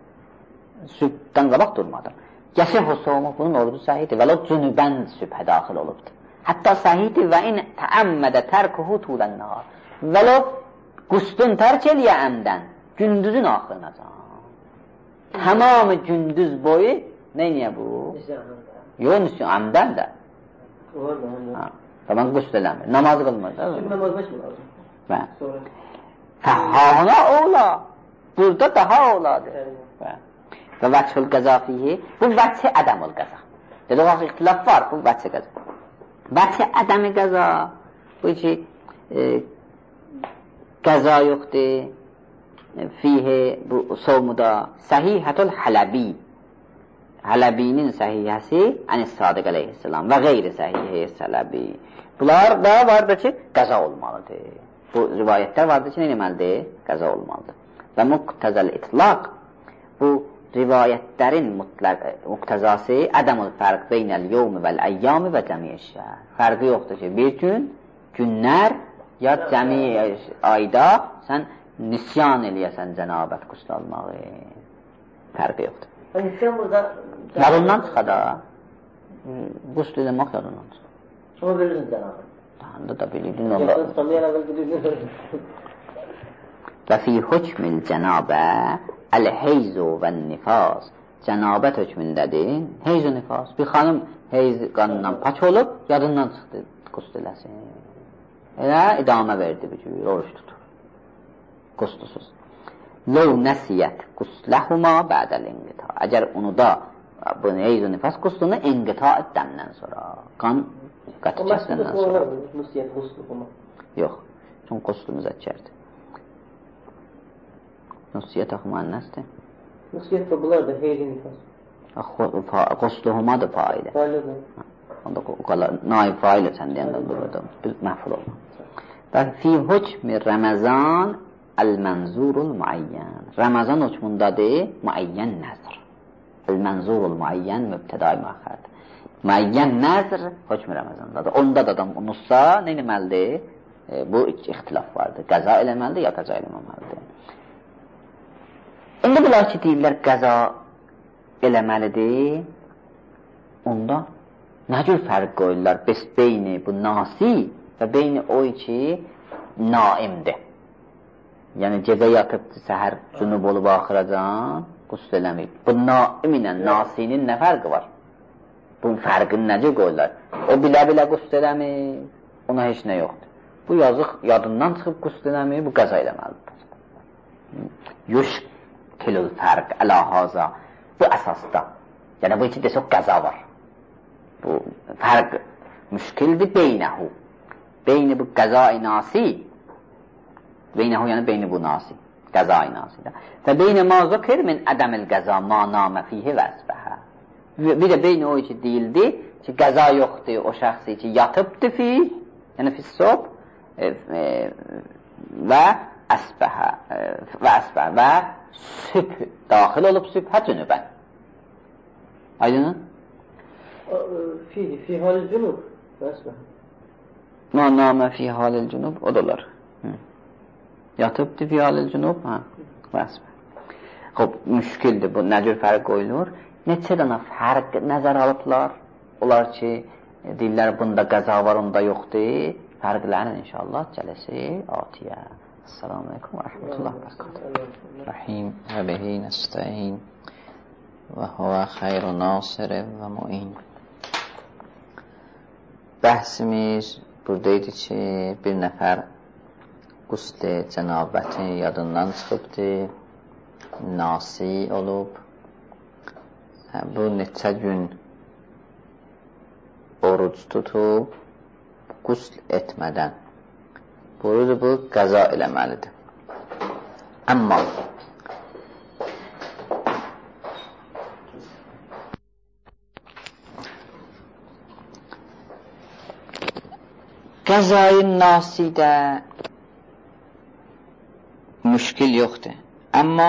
Sübhdən qabaq durmadım. Yəsir husumu, bunun orucu səhidir. Və lo cünübən sübhə daxil olubdur. Hətta səhidir və in təəmmədə tərkuhu tulənnar. Və lo qustun tərk eləyə əmdən, gündüzün axırına can. Tamamı gündüz boyu, neyniyə bu? Yox, nisyan, əmdən də. Var da, var da. Tamam, qust eləmir. Namazı qılmır. Sübh namazına kimi lazım? Bə. Fəhahına ola. Burada daha oladır. Bə. Və vəçhül qəzafiyi, bu vəçhi ədəmül qəza. Dedik, o ixtilaf var, bu vəçhi qəza. Vəçhi ədəmi qəza, bu ki, e, qəza yoxdur, fihi, bu solmuda, səhihətül hələbi, hələbinin səhihəsi, ənis sadiq əleyhisselam və qeyri səhihə sələbi. Bunlar da vardır ki, qəza olmalıdır. Bu rivayətlər vardır ki, nə deməlidir? Qəza olmalıdır. Və muqtəzəl itlaq, bu rivayətlərin muqtəzası ədəmül fərq beynəl yevmi vəl-əyyami və cəmiyyəşşə. Fərqi yoxdur ki, bir gün, günlər ya cəmi ayda sən nisyan eləyəsən cənabət qusl almağı. Fərqi yoxdur. Nisyan burada... Yadından çıxada, qusl eləmək yadından çıxada. Ama verirsin cənabət. Daha da bilirdin onda. Yaxın tutamaya əvvəl bilirdin. Və fi hükmül cənabə əl-heyzu və nifas. Cənabət hökmündədir, heyz-u nifas. Bir xanım heyz qanından paç olub, yadından çıxdı, qusl eləsin. Elə idamə verdi bir cür, oruç tutur. Quslusuz. Ləv nəsiyyət qusləhuma bədəl-inqita. Əgər onu da bu heyz-i nifas quslunu inqita etdəndən sonra, qan qatı kəsdəndən sonra. Nusiyyət quslu olmaq. Yox, çünki quslu müzəkkərdir. Nusiyyət axı müənnəsdir. Nusiyyət və bunlar da heyz-i nifas. Qusluhuma da failə. Failədir. Onda o kadar naib failə sən deyəndə burada məhful olma. Bəli, fi hükmü Ramazan el-mənzurul muayyən. Ramazan hökmundadır muayyən nəzr. El-mənzurul muayyən mübtədai müəxxərdir. Muayyən nəzr hökmü Ramazandadır. Onda da adam unutsa nə eləməlidir? E, bu iki ixtilaf vardır. Qəza eləməlidir ya qəza eləməməlidir. İndi bunlar ki deyirlər qəza eləməlidir. Onda nə cür fərq qoyurlar? Bəs beyni bu nasi və beyni o ki naimdir. Yəni gecə yatıbdır, səhər cünub olub axıracan, qusl eləməyib. Bu naim ilə nasinin nə fərqi var? Bu fərqini necə qoyurlar? O bilə-bilə qusl eləməyib, ona heç nə yoxdur. Bu yazıq yadından çıxıb qusl eləməyib, bu qəza eləməlidir. Yüşkilül fərq əlahaza. Bu əsasda. Yəni bu iki desək qəza var. Bu fərq müşkildir beynəhu. Beyni bu qəza-i nasi. Beynəhu yəni beyni bu nasi. Qəza-i nasi. Və beynə ma zəkir min ədəmil qəza ma namə fihi və əsbəhə. Bir də beyni o ki deyildi ki qəza yoxdur o şəxsi ki yatıbdır fi, yəni fissob e, e, və əsbəhə və əsbəhə və sübh daxil olub sübhə cünübən. Aydın? Fihi, fi halil cünub və əsbəhə. Ma namə fi halil cünub, o da olar. Yatıbdır fi halil cünub, hə, və əsbəhə. Xob, müşkildir bu, nə cür fərq qoyulur? Neçə dənə fərq nəzər alıblar? Onlar ki, deyirlər, bunda qəza var, onda yoxdur. Fərqlərin inşallah cələsi atiyə. Assalamu aleykum və rəhmətullah və bərəkatuhu. Rahim və bihi nəstəyin və huvə xeyru nasiri və muin. Bəhsimiz buradaydı ki, bir nəfər qusl-i cənabəti yadından çıxıbdır, nasi olub. Bu neçə gün oruc tutub, qusl etmədən. Burudur bu, qəza eləməlidir. Amma qəza-i nasidə müşkil yoxdur. Amma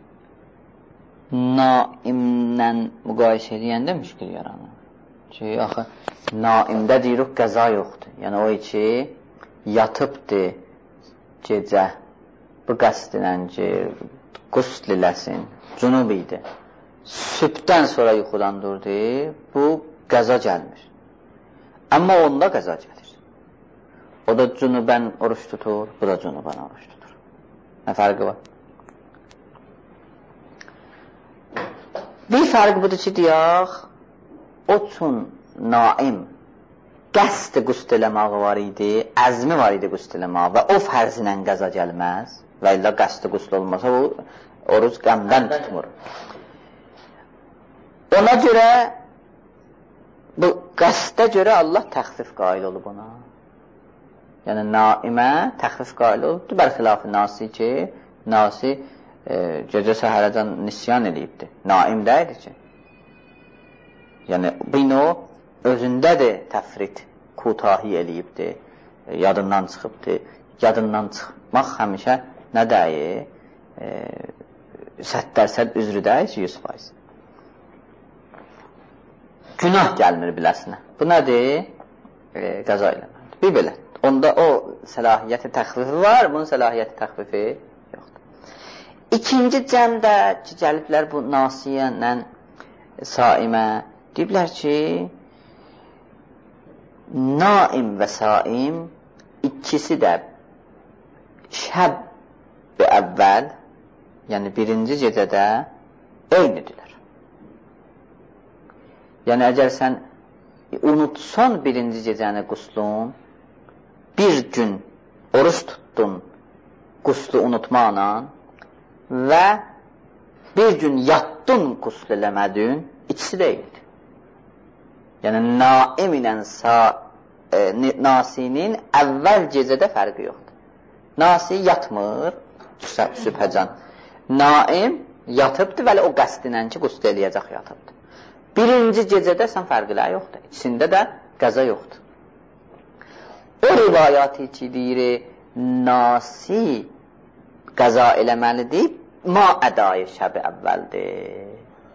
naimlə müqayisə edəndə müşkil yaranır. Ki, axı, naimdə deyirik, qəza yoxdur. Yəni, o ki, yatıbdır gecə, bu qəsdlə ki, qusl eləsin, cünub idi. Sübhdən sonra yuxudan durdu, bu qəza gəlmir. Amma onda qəza gəlir. O da cünubən oruç tutur, bu da cünubən oruç tutur. Nə fərqi var? Bir fərq budur ki, deyək, o üçün naim qəsd qusl eləməyi var idi, əzmi var idi qusl eləməyi və o fərz ilə qəza gəlməz və illa qəsd qusl olmasa o oruc qəmdən tutmur. Ona görə bu qəsdə görə Allah təxfif qail olub ona. Yəni naimə təxfif qail olubdur, bərxilafı nasi ki, nasi e, gecə səhərədən nisyan eləyibdir. Naim deyildi ki. Yəni bin o özündədir təfrit, kutahi eləyibdir, yadından çıxıbdır. Yadından çıxmaq həmişə nə deyir? E, sət dərsəd üzrü deyir ki, yüz faiz. Günah gəlmir biləsinə. Bu nədir? E, qəza eləməlidir. Bir belə. Onda o səlahiyyəti təxfifi var, bunun səlahiyyəti təxfifi yoxdur. İkinci cəmdə ki, gəliblər bu nasiyə ilə saimə, deyiblər ki, naim və saim ikisi də şəb-i əvvəl, yəni birinci gecədə eynidirlər. Yəni, əgər sən unutsan birinci gecəni quslun, bir gün oruç tutdun quslu unutmaqla və bir gün yatdın qusl eləmədin, İkisi deyildi. Yəni, naim ilə sa, e, nasinin əvvəl gecədə fərqi yoxdur. Nasi yatmır, sübhəcan. Naim yatıbdır və o qəsdinən ki, qusl eləyəcək yatıbdır. Birinci gecədə sən fərqilər yoxdur. İçində də qəza yoxdur. O rivayatı ki, deyir, nasi qəza eləməlidir, ma ədayı şəbi əvvəldir.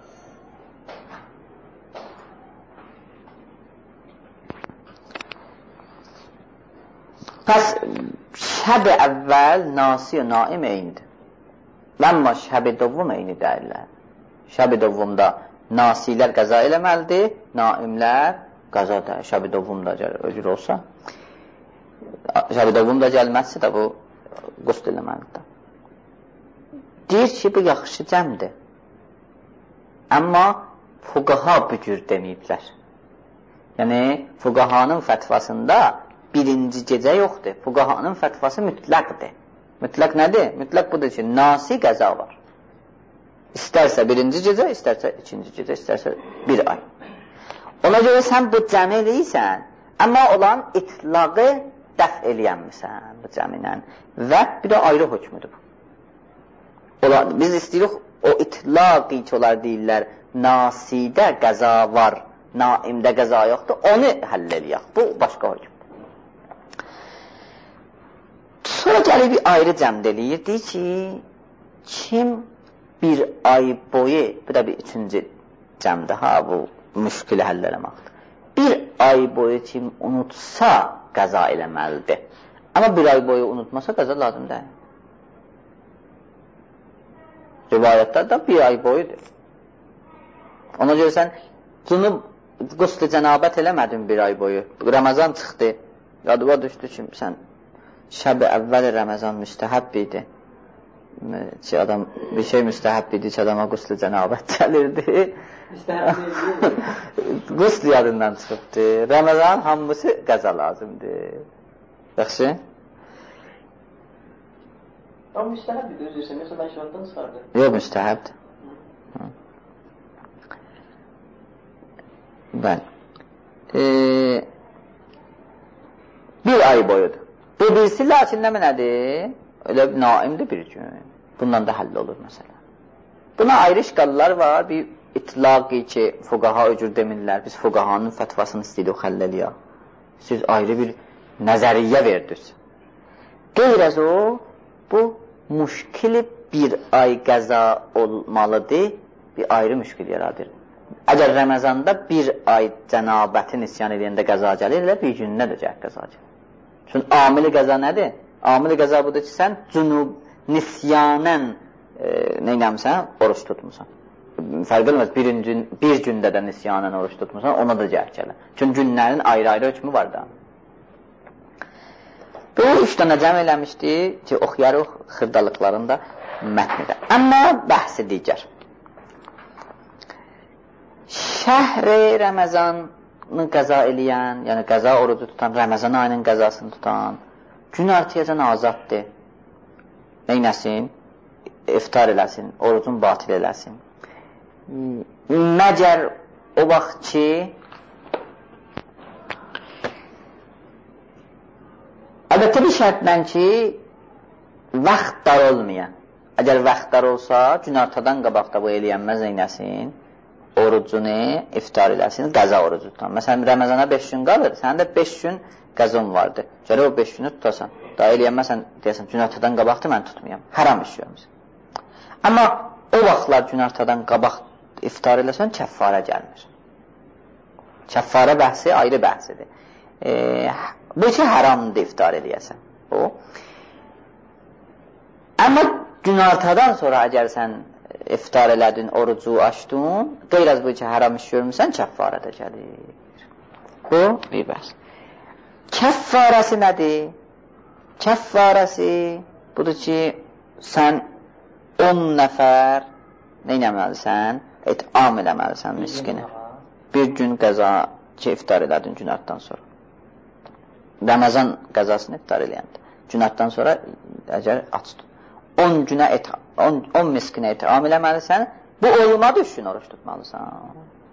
Pəs, şəb-i əvvəl, nasi və naim eynidir. Amma şəb-i dovvum eyni deyirlər. Şəb-i dovvumda nasilər qəza eləməlidir, naimlər qəza da, şəb-i dovvumda özür olsa. Şəb-i dovvumda gəlməzsə də bu qusl eləməlidir. Deyir ki, bu yaxşı cəmdir. Amma fuqaha bu cür deməyiblər. Yəni, fuqahanın fətvasında birinci gecə yoxdur. Fuqahanın fətvası mütləqdir. Mütləq nədir? Mütləq budur ki, nasi qəza var. İstərsə birinci gecə, istərsə ikinci gecə, istərsə bir ay. Ona görə sən bu cəmi eləyirsən, amma olan itlaqı dəf eləyənmirsən bu cəminlə və bir də ayrı hökmüdür bu. Ola, biz istəyirik o itlaqı ki, onlar deyirlər, nasidə qəza var, naimdə qəza yoxdur, onu həll eləyək. Bu başqa hökm. Sonra gəlib bir ayrı cəmd eləyir, deyir ki, kim bir ay boyu, bu da bir üçüncü cəmdə, ha, bu müşkili həll eləməkdir. Bir ay boyu kim unutsa qəza eləməlidir. Amma bir ay boyu unutmasa qəza lazım deyil. Rivayətdə də bir ay boyudur. Ona görə sən cünub qusl-i cənabət eləmədin bir ay boyu. Ramazan çıxdı, yadıva düşdü ki, sən şəb-i əvvəl Ramazan müstəhəb idi. Ki, adam, bir şey müstəhəb idi ki, adama qusl-i cənabət gəlirdi. Qusl yadından çıxıbdı. Ramazan hamısı qəza lazımdır. Yaxşı? Amma müstəhəbdir, özürsən, yoxsa məşruatdan çıxardı? Yox, müstəhəbdir. Bəli. E, bir ay boyudur. Bu birisi, lakin nə nədir? Elə naimdir bir gün. Bundan da həll olur məsələ. Buna ayrı işqallar var. Bir itlaqı ki, fuqaha öcür demirlər. Biz fuqahanın fətvasını istəyirik, həll eləyək. Siz ayrı bir nəzəriyyə verdiniz. Qeyrəz o, bu müşkili bir ay qəza olmalıdır, bir ayrı müşkil yaradır. Əgər Ramazanda bir ay cənabətin isyan edəndə qəza gəlirlər, bir gününə də gəlir qəza gəlir. Çünki amili qəza nədir? Amili qəza budur ki, sən cünub, nisyanən e, neynəmsən? Oruç tutmusan. Fərq olmaz, bir, gün, bir gündə də nisyanən oruç tutmusan, ona da gəlir gəlir. Çünki günlərin ayrı-ayrı hökmü var da. Bu üç dənə cəm eləmişdi ki, oxuyarıq xırdalıqlarında mətnidə. Amma bəhsi digər. Şəhri Ramazanı qəza eləyən, yəni qəza orucu tutan, Ramazan ayının qəzasını tutan, gün artıyacan azaddır. Neynəsin? İftar eləsin, orucun batil eləsin. Məgər o vaxt ki, əlbəttə bir şərtlə ki, vaxt dar olmayan. Əgər vaxt dar olsa, gün artadan qabaqda bu eləyənməz neynəsin? Orucunu iftar eləsin, qəza orucu tutan. Məsələn, Ramazana beş gün qalır, sənin də beş gün qəzon vardır. Gələ o beş günü tutasan. Daha eləyənməsən, deyəsən, gün artadan qabaqdır, mən tutmayam. Haram işləyirəm. Amma o vaxtlar gün artadan qabaq iftar eləsən, kəffara gəlmir. Kəffara bəhsi ayrı bəhsidir. E, bu ki, haramdır iftar eləyəsən. O. Amma gün artadan sonra əgər sən iftar elədin, orucu açdın, qeyraz bu ki, haram iş görmüsən, kəffara da gəlir. Bu, bir bəhs. Kəffarəsi nədir? Kəffarəsi budur ki, sən on nəfər neynəməlisən? İt'am eləməlisən miskini. Bir gün qəza ki, iftar elədin günatdan sonra. Ramazan qəzasını iftar eləyəndə. Günatdan sonra əgər açdın. on günə on miskinə it'am eləməlisən. Bu olmadı, üç gün oruç tutmalısan.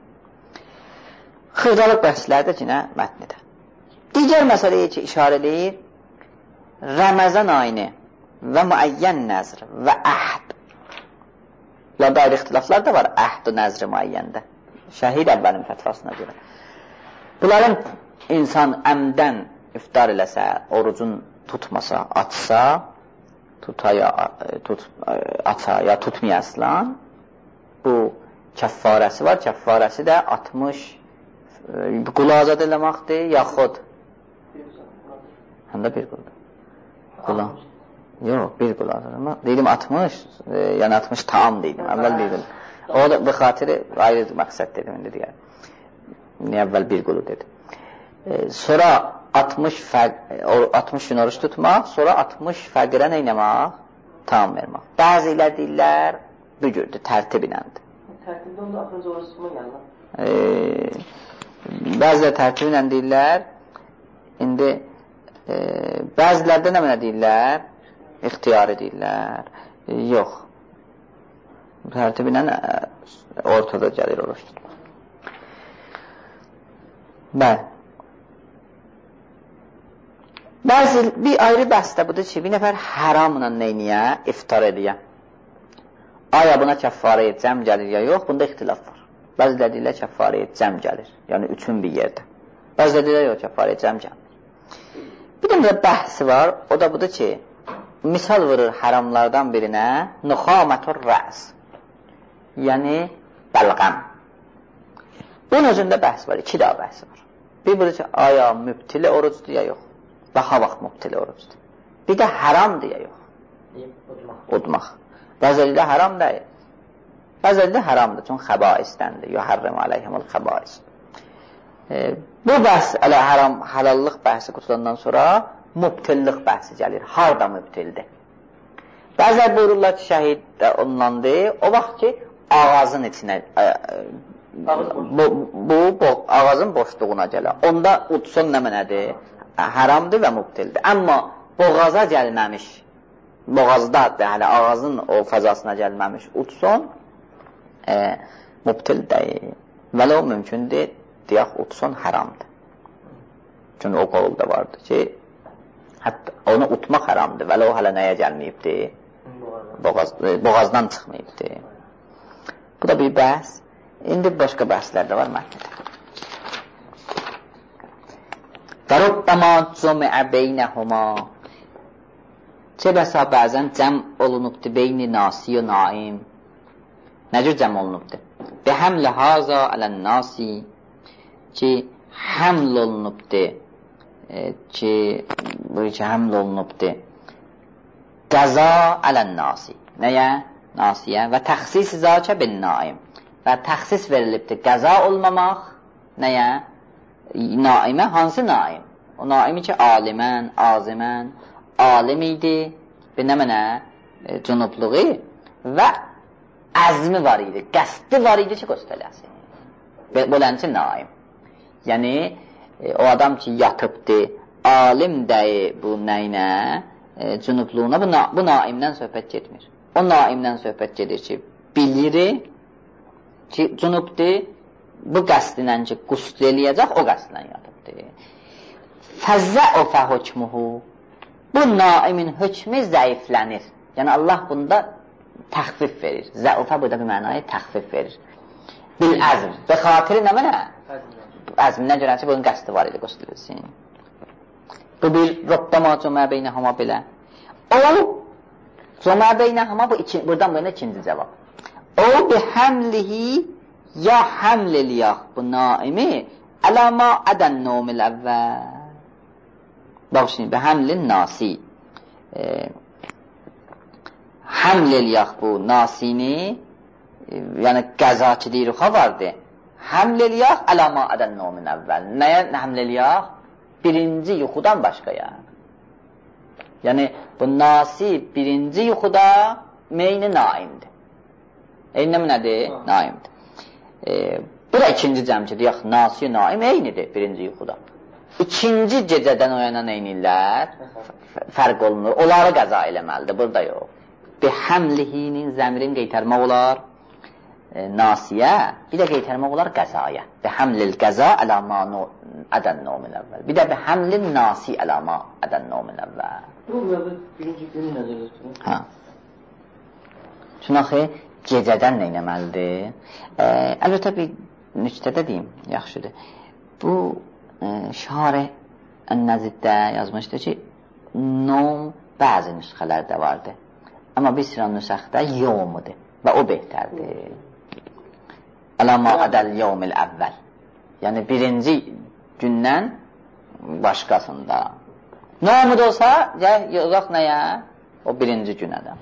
xırdalıq bəhslərdə ki, nə? Mətnidə. Digər məsələyə ki, işarə edir, Ramazan ayını və müəyyən nəzr və əhd. Bunlarda ayrı ixtilaflar da var, əhd-ü nəzr-i müəyyəndə. Şəhid əvvəlin fətvasına görə. Bunların insan əmdən iftar eləsə, orucun tutmasa, açsa, tutaya, tut, aça ya tutmaya aslan, bu kəffarəsi var. Kəffarəsi də altmış qulu azad eləməkdir, yaxud həm də bir quldur. Qula. Yox, bir qul azad eləmək. Deyilim altmış, e, yəni altmış tam deyilim, əvvəl bir qul. O da bu xatiri ayrı məqsəd dedim, indi deyər. Niyə əvvəl bir qulu dedim. E, sonra altmış, fəq, altmış gün oruç tutmaq, sonra altmış fəqirə nə eləmək? Tam vermək. Bəzilə deyirlər, bu gürdür, tərtib iləndir. Tərtibdə onda axırıncı oruç tutma gəlmə. E, bəzilə tərtib ilən deyirlər, indi e, bəzilərdə nə mənə deyirlər? İxtiyarı deyirlər. E, yox. Tərtib ilən ortada gəlir oruç tutmaq. Bəli. Bəzi, bir ayrı bəhs də budur ki, bir nəfər haramla neyniyə, iftar ediyə. Aya buna kəffarəyə cəm gəlir ya yox, bunda ixtilaf var. Bəzi də deyirlər kəffarəyə cəm gəlir, yəni üçün bir yerdə. Bəzi də deyirlər yox, kəffarəyə cəm gəlir. Bir də bəhsi var, o da budur ki, misal vurur haramlardan birinə, nüxamətur rəs, yəni bəlqəm. Bunun özündə bəhs var, iki daha bəhs var. Bir budur ki, aya mübtili orucdur ya yox. Daha vaxt mübtili orucdur. Bir də haram deyə yox. Udmaq. Bəzəlidə haram deyil. Bəzəlidə haramdır, çünki xəbaisdəndir. Yuharrim aleyhimul xəbais. E, bu bəhs, ələ haram, halallıq bəhsi qutulandan sonra mübtillik bəhsi gəlir. Harda mübtildir? Bəzər buyururlar ki, şəhid də onlandır. O vaxt ki, ağazın içinə, e, bu, bu, bu ağazın boşluğuna gəlir. Onda udsun nə mənədir? Haramdır və mübtildir. Amma boğaza gəlməmiş, boğazda, yəni ağzın o fəzasına gəlməmiş utsun, e, mübtil deyil. Vələ o mümkündür, deyək, utsun haramdır. Çünki o qolda vardır ki, hətta onu utmaq haramdır, vələ o hələ nəyə gəlməyibdir? Boğaz, boğazdan çıxmayıbdır. Bu da bir bəhs. İndi başqa bəhslər də var mətnidə. Fərubbəmə cəmiə beynəhuma. Çə bəsa bəzən cəm olunubdur beyni nasi və naim. Nə cür cəm olunubdur? Və həmlə haza ələn nasi ki, həml olunubdur e, ki, bu ki, həml olunubdur qəza ələn nasi. Nəyə? Nasiyə. Və təxsis zəkə bin naim. Və təxsis verilibdir qəza olmamaq. Nəyə? Naimə, hansı naim? O naimi ki, alimən, azimən, alim idi, bir nə mənə e, cünubluğu və əzmi var idi, qəsdi var idi ki, göstərləsin. Belənçi naim. Yəni, e, o adam ki, yatıbdır, alim dəyi bu nəyinə, e, cünubluğuna, bu, na bu naimdən söhbət getmir. O naimdən söhbət gedir ki, bilir ki, cünubdur, bu qəsdinən ki, qusl eləyəcək, o qəsdinən yatıbdır. Fəzzəufə hökmuhu. Bu naimin hökmü zəiflənir. Yəni, Allah bunda təxfif verir. Zəufə burada bir mənayı təxfif verir. Bil əzm. Və xatiri nə mənə? Əzminə görə ki, bunun qəsdi var idi, qusl. Bu bir Rabbama cəmə beynəhəma belə. O, cəmə beynəhəma, bu iki, buradan bu yana ikinci cavab. O, bi həmlihi ya həml eləyək bu naimi ələma ədən nomil əvvəl. Bax şimdi, bi həmlin nasi. E, həml eləyək bu nasini, e, yəni qəzaki deyirik, ha vardı. Həml eləyək ələma ədən nomil əvvəl. Nəyə həml eləyək? Birinci yuxudan başqaya. Yəni, bu nasi birinci yuxuda meyni naimdir. Eyni nədir? Naimdir. E, bu da ikinci cəmki, deyək, nasi naim eynidir birinci yuxuda. İkinci gecədən oyanan eynirlər, fərq olunur. Onları qəza eləməlidir, burada yox. Bir həmlihinin zəmirin qeytərmək olar. e, nasiyə, bir də qeytərmək olar qəzaya. Və həmlil qəza əlamə ədən nomil əvvəl. Bir də və həmlil nasi əlamə ədən nomil əvvəl. Bu burada birinci günü nəzərdə tutur. Hə. Çünki axı gecədən nə eləməlidir? E, əlbəttə bir nüqtədə deyim, yaxşıdır. Bu e, Şari Ən-Nəziddə yazmışdır ki, nom bəzi nüsxələrdə vardır. Amma bir sıra nüsxədə yomudur və o behtərdir. Əlamə ədəl yomil əvvəl. Yəni birinci gündən başqasında. Nomud olsa, yox nəyə? O birinci günədən.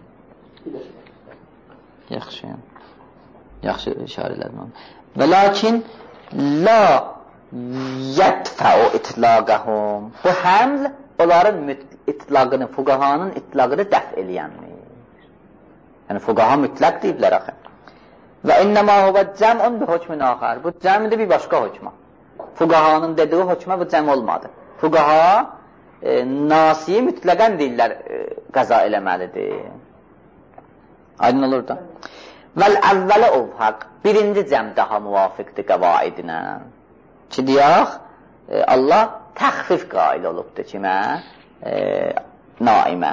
Yaxşı. Yaxşı işarələdim onu. Və lakin la yədfəu itlaqəhum. Bu həml onların itlaqını, fuqahanın itlaqını dəf eləyənmir. Yəni fuqaha mütləq deyiblər axı. Və innəmə huvə cəm'un bi hökmün axar. Bu cəmdir bir başqa hökmə. Fuqahanın dediği hökmə bu cəm olmadı. Fuqaha e, nasiyi mütləqən deyirlər e, qəza eləməlidir. Aydın olur da. Vəl-əvvələ ovhaq. Birinci cəm daha müvafiqdir qəvaidinə. Ki deyək, e, Allah təxfif qail olubdur kimə? E, naimə.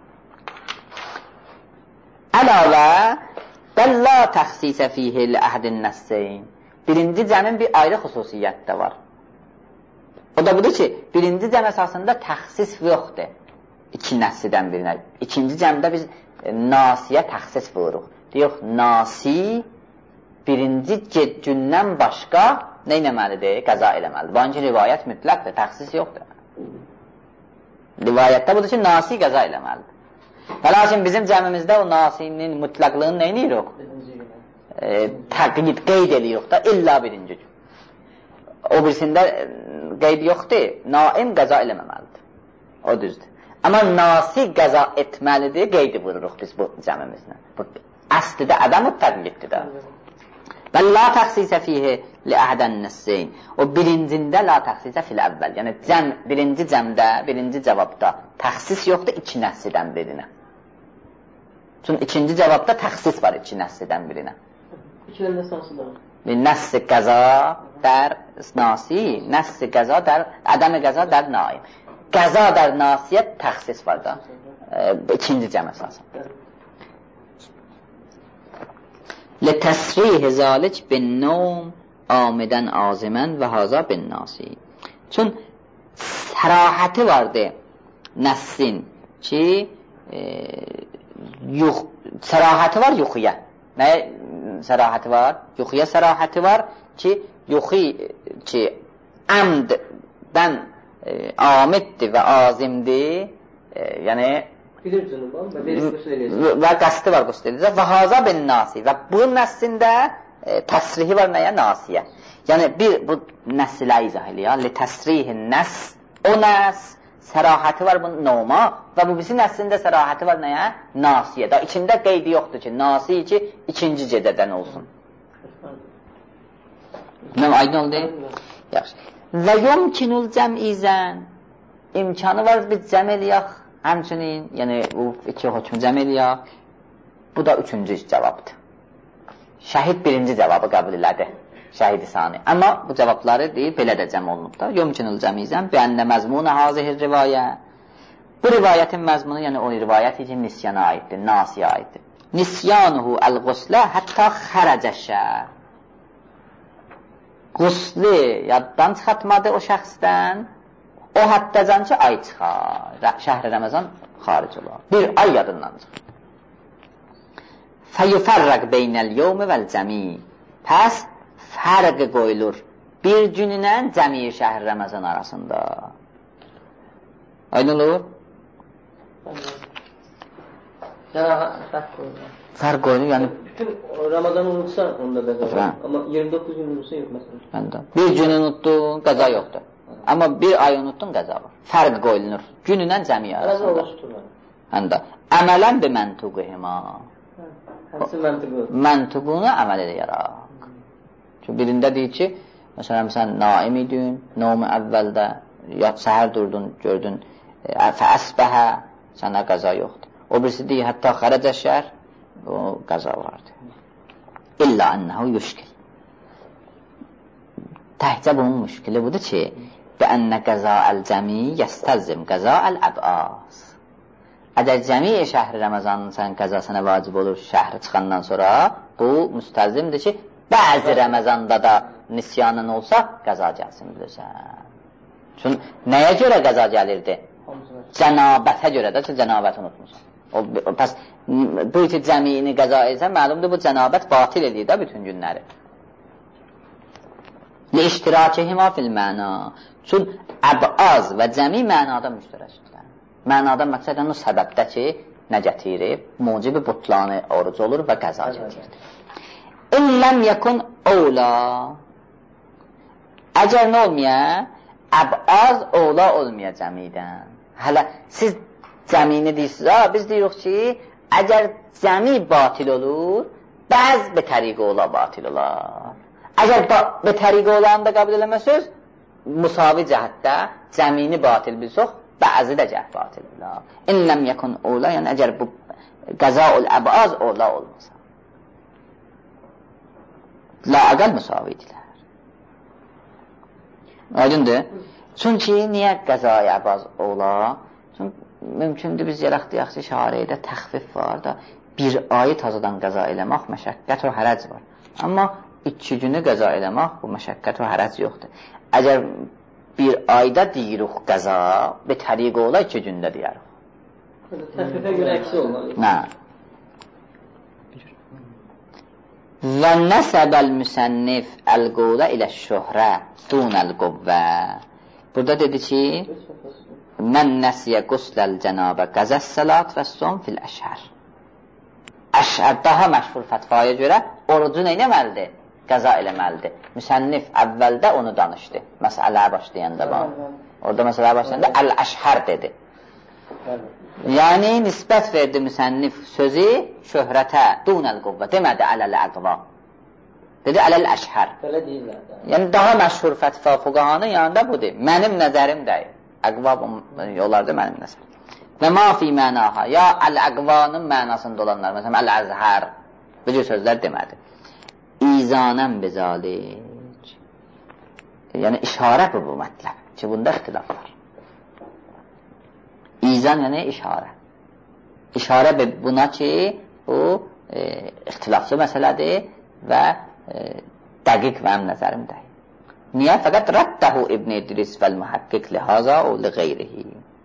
Əlavə bəlla təxsisə fihi ləhdin nəsseyn. Birinci cəmin bir ayrı xüsusiyyət də var. O da budur ki, birinci cəm əsasında təxsis yoxdur. İki nəslidən birinə. İkinci cəmdə biz e, nasiyə təxsis buyuruq. Deyək, nasi birinci gündən başqa nə eləməlidir? Qəza eləməlidir. Bu ancaq rivayət mütləqdir, təxsis yoxdur. Rivayətdə budur ki, nasi qəza eləməlidir. Və lakin bizim cəmimizdə o nasinin mütləqlığını nə eləyirik? E, təqid, qeyd eləyirik da, illa birinci gün. O birisində qeyd yoxdur, naim qəza eləməməlidir. O düzdür. Amma nasi qəza etməlidir, qeydi vururuq biz bu cəmimizlə. Bu əslidə ədəm-ü təqliddir də. Və la təxsisə fihi li-əhdən nəsseyn. O birincində la təxsisə fil əvvəl. Yəni cəm, birinci cəmdə, birinci cavabda təxsis yoxdur iki nəslidən birinə. Çünki ikinci cavabda təxsis var iki nəslidən birinə. İkidən nəsli var. Nəsli qəza dər nasi, nəsli qəza dər, ədəm-i qəza dər naim. Qəza dər nasiyyət təxsis var da. E, ikinci cəm əsasında. لتسریح ذالک بالنوم آمدن آزمن və haza bin nasi. Çün sərahəti vardır nəssin ki e, yuh, sərahəti var yuxuya. Nə sərahəti var? Yuxuya sərahəti var ki yuxu ki əmddən e, amiddir və azimdir. E, yəni bilir cünubam və və qəsdi var qüsd edəcək. Və haza bin nasi. Və bu nəslində e, təsrihi var nəyə? Nasiyə. Yəni bir bu nəsilə izah eləyir. Li təsrihin nəs, o nəs, sərahəti var bu noma və bu birisi nəslində sərahəti var nəyə? Nasiyə. Da içində qeydi yoxdur ki, nasi ki, ikinci cədədən olsun. Nə aydın oldu? Yaxşı. Və yumkinul cəm'izən. İmkanı var biz cəm eləyək. Həmçinin, yəni bu iki hökmü cəm eləyək. Bu da üçüncü cavabdır. Şəhid birinci cavabı qəbul elədi. Şəhid-i sani. Amma bu cavabları deyil, belə də cəm olunub da. Yumkinul cəmizən bəndə məzmunə hazihir rivayə. Bu rivayətin məzmunu, yəni o rivayət ki, nisyana aiddir, nasiyə aiddir. Nisyanuhu əl-quslə hətta xərəcəşə. Qusli yaddan çıxartmadı o şəxsdən. O həddəcan ki, ay çıxar. Şəhr-i Ramazan xaric olar. Bir ay yadından çıxır. Fəyufərrəq beynəl yevmi vəl cəmi. Pəs fərqi qoyulur bir gününə cəmi şəhr-i Ramazan arasında. Aydın olur? Fərq qoyulur. Fərq qoyulur, yəni... Bütün Ramazanı unutsan, onda qəza yoxdur. Amma iyirmi doqquz gün unutsan yox, məsələn. Bir gün unuttun, qəza yoxdur. Amma bir ay unuttun, qəza var. Fərq qoyulur. Gününə cəmi arasında. Həndə. Əmələn bi məntuqihima. Həmsi məntuqu. Məntuqunu əməl edəyərək. Çünki birində deyir ki, məsələn, sən naim idin, nomu əvvəldə, ya səhər durdun, gördün, fəəsbəhə, sənə qəza yoxdur. O birisi deyir, hətta xərəcə şər, o qəza vardır. İlla ənəhu yüşkil. Təhcə bunun müşkili budur ki, bəənnə qəza'əl cəmi yəstəzim qəza'əl əb'az. Əgər cəmi şəhri Ramazanın sən qəzasına vacib olur şəhri çıxandan sonra, bu müstəzimdir ki, bəzi Ramazanda da nisyanın olsa, qəza gəlsin bilirsən. Çünki nəyə görə qəza gəlirdi? Cənabətə görə də ki, cənabəti unutmuşsun. O, pəs, bu iti cəmiyini qəza etsən, məlumdur, bu cənabət batil edir də bütün günləri. Li-iştirakihima fil məna. Çünki əbaz və cəmi mənada müştərəkdirlər. Mənada məqsədən o səbəbdə ki, nə gətirir? Mucibi butlanı oruc olur və qəza gətirir. İlləm yəkun ola. Əgər nə olmaya? Əbaz ola olmaya cəmidən. Hələ siz cəmini deyirsiniz, ha, biz deyirik ki, əgər cəmi batil olur, bəz bir təriqə ola batil olar. Əgər bir təriqə olanı da qəbul eləməsiniz, musavi cəhətdə cəmini batil bilsək, bəzi də cəhət batil olar. İlləm yəkun ola, yəni əgər bu qəzaul əbaz ola olmasa. La əqəl musavidirlər. Aydındır? Çünki niyə qəzaya əbaz ola? Çünki mümkündür biz yerəxdiyək ki, şariədə təxfif var da, bir ayı tazadan qəza eləmək məşəqqət və hərəc var. Amma iki günü qəza eləmək bu məşəqqət və hərəc yoxdur. Əgər bir ayda deyirik qəza, bir təriqə ola iki gündə deyirik. Təxfifə görə əksi olmalı. Nə? Və nəsəbəl müsənnif əl-qovlə ilə şöhrə dunəl qovvə. Burada dedi ki, mən nəsiyə qusləl cənabə qəzəs səlat və son fil əşhər. Əşhər daha məşhur fətvaya görə orucu nə eləməlidir? Qəza eləməlidir. Müsənnif əvvəldə onu danışdı. Məsələyə başlayanda var. Orada məsələyə başlayanda əl-əşhər dedi. Yəni, nisbət verdi müsənnif sözü şöhrətə, dunəl quvvə, demədi ələl-əqva. Dedi ələl-əşhər. Belə deyirlər də. Yəni, daha məşhur fətva fuqahanın yanında budur. Mənim nəzərim deyil. Əqva yollarda mənim nəzərim. Və ma fi mənaha, ya əl-əqvanın mənasında olanlar, məsələn, əl-əzhər, bu sözlər demədi. İzanən bizalik. Yəni, işarə bu bu mətləb ki, bunda ixtilaf var. İzan yəni işarə. İşarə buna ki, bu e, ixtilaflı məsələdir və e, dəqiq mənim nəzərimdir. Niyə? Fəqət rəddəhu İbn İdris vəl-mühəqqiq lihaza o li qeyrihi.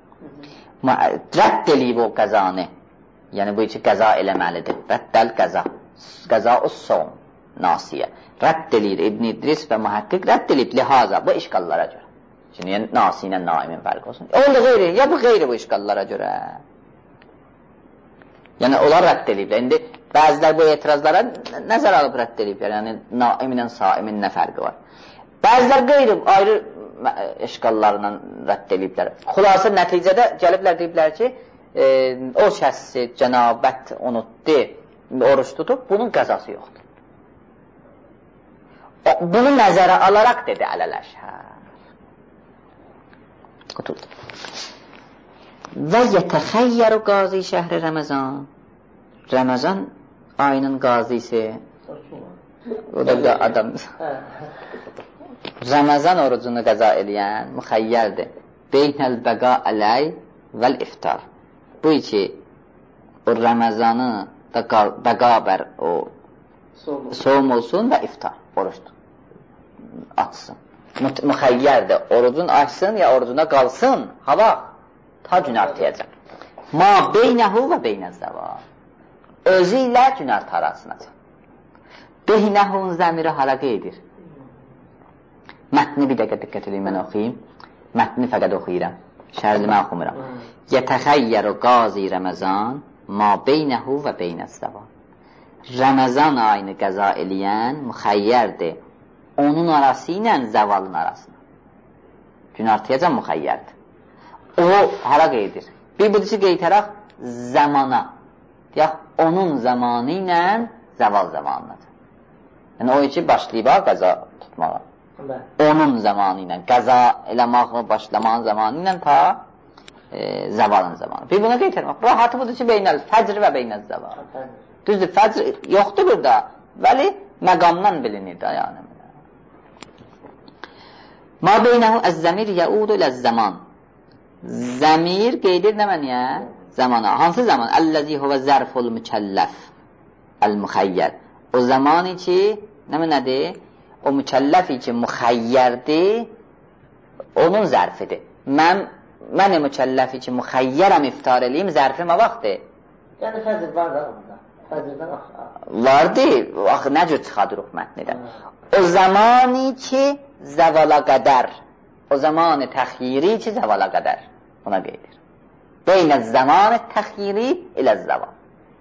Rədd eləyib o qəzanı. Yəni, bu iki qəza eləməlidir. Rəddəl qəza. Qəza o son. Nasiyə. Rədd eləyir İbn İdris və mühəqqiq rədd eləyib lihaza bu işqallara görə. Şimdi yəni, nasi ilə naimin fərqi olsun. O da qeyri, ya bu qeyri bu işqallara görə. Yəni, onlar rədd eləyiblər. İndi bəzilər bu etirazlara nəzər alıb rədd eləyiblər. Yəni, naim ilə saimin nə fərqi var? Bəzilər qeyri, ayrı işqallarla rədd eləyiblər. Xülasə nəticədə gəliblər deyiblər ki, e, o şəxsi cənabət unutdu, oruç tutub, bunun qəzası yoxdur. Bunu nəzərə alaraq dedi ələl-əşhər. Qutuldu. Və yətəxəyyəru qazi şəhri Ramazan. Ramazan ayının qazisi. O da bir adam. Ramazan orucunu qəza eləyən müxəyyərdir. Beynəl bəqa ələy vəl-iftar. Bu iki o Ramazanı da bəqabər o soğum olsun və iftar. Oruçdur. Açsın. Müxəyyərdir. Orucun açsın ya orucuna qalsın. Hava ta gün artıyacaq. Ma beynəhu və beynəz-zəva. Özü ilə gün artı arasına. Beynəhun zəmiri halaqa edir. Mətni bir dəqiqə diqqət edin, mən oxuyayım. Mətni fəqət oxuyuram. Şərli mən oxumuram. Yətəxəyyəru qazi Ramazan ma beynəhu və beynəz-zəva. Ramazan ayını qəza eləyən müxəyyərdir. Onun arası ilə zəvalın arasına. Gün artıyacaq müxəyyərdir. O, hara qeydir? Bir budisi qeytərək zamana. Deyək, onun zamanı ilə zəval zamanıdır. Yəni, o iki başlayıb qəza tutmağa. Onun zamanı ilə, qəza eləmaqla başlamağın zamanı ilə ta e, zəvalın zamanı. Bir buna qeytərmək. Rahatı budur ki, beynəl fəcr və beynəl zəval. Düzdür, fəcr yoxdur burada. Vəli məqamdan bilinir də yəni. Ma beynəhu əz-zəmir yəudu ləz-zaman. Zəmir qeydir nə məniyə? Zamana. Hansı zaman? Əlləzi huvə zərful mükəlləf əl-müxəyyər. O zamanı ki, nə mənədir? O mükəlləfi ki, müxəyyərdir, onun zərfidir. Mən, mən mükəlləfi ki, müxəyyərəm iftar eləyim, zərfim o vaxtdır. Yəni fəzr var da onda. Fəzrdən axı. Vardır. Axı, nə cür çıxadırıq mətnidə? O zamanı ki, zəvala qədər. O zamanı təxyiri ki, zəvala qədər. Ona deyilir. Beynə zamanı təxyiri ilə zəval.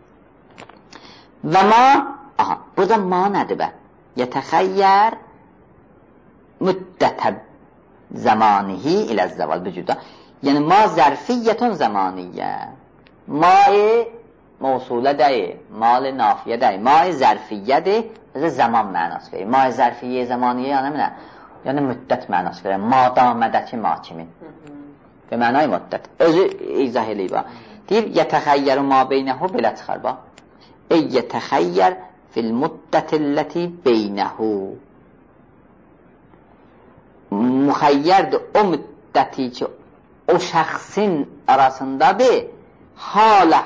Və ma, aha, burada ma nədir bə? Yətəxəyyər müddətə zamanihi ilə zəval vücuda. Yəni, ma zərfiyyətun zamaniyyə. Ma-i mevsulə deyil, ma-i nafiyə deyil. Ma-i zərfiyyədir, özə zaman mənası verir. Ma-i zərfiyyə zamaniyyə yəni nə? Yəni, müddət mənası verir. Madamədəki ma kimin. Və mənay müddət. Özü izah eləyib. Deyib, yətəxəyyəru ma beynəhu belə çıxar, bax. Ey yətəxəyyər fil müddətilləti beynəhu. Müxəyyərdir o müddəti ki, o şəxsin arasındadır, halə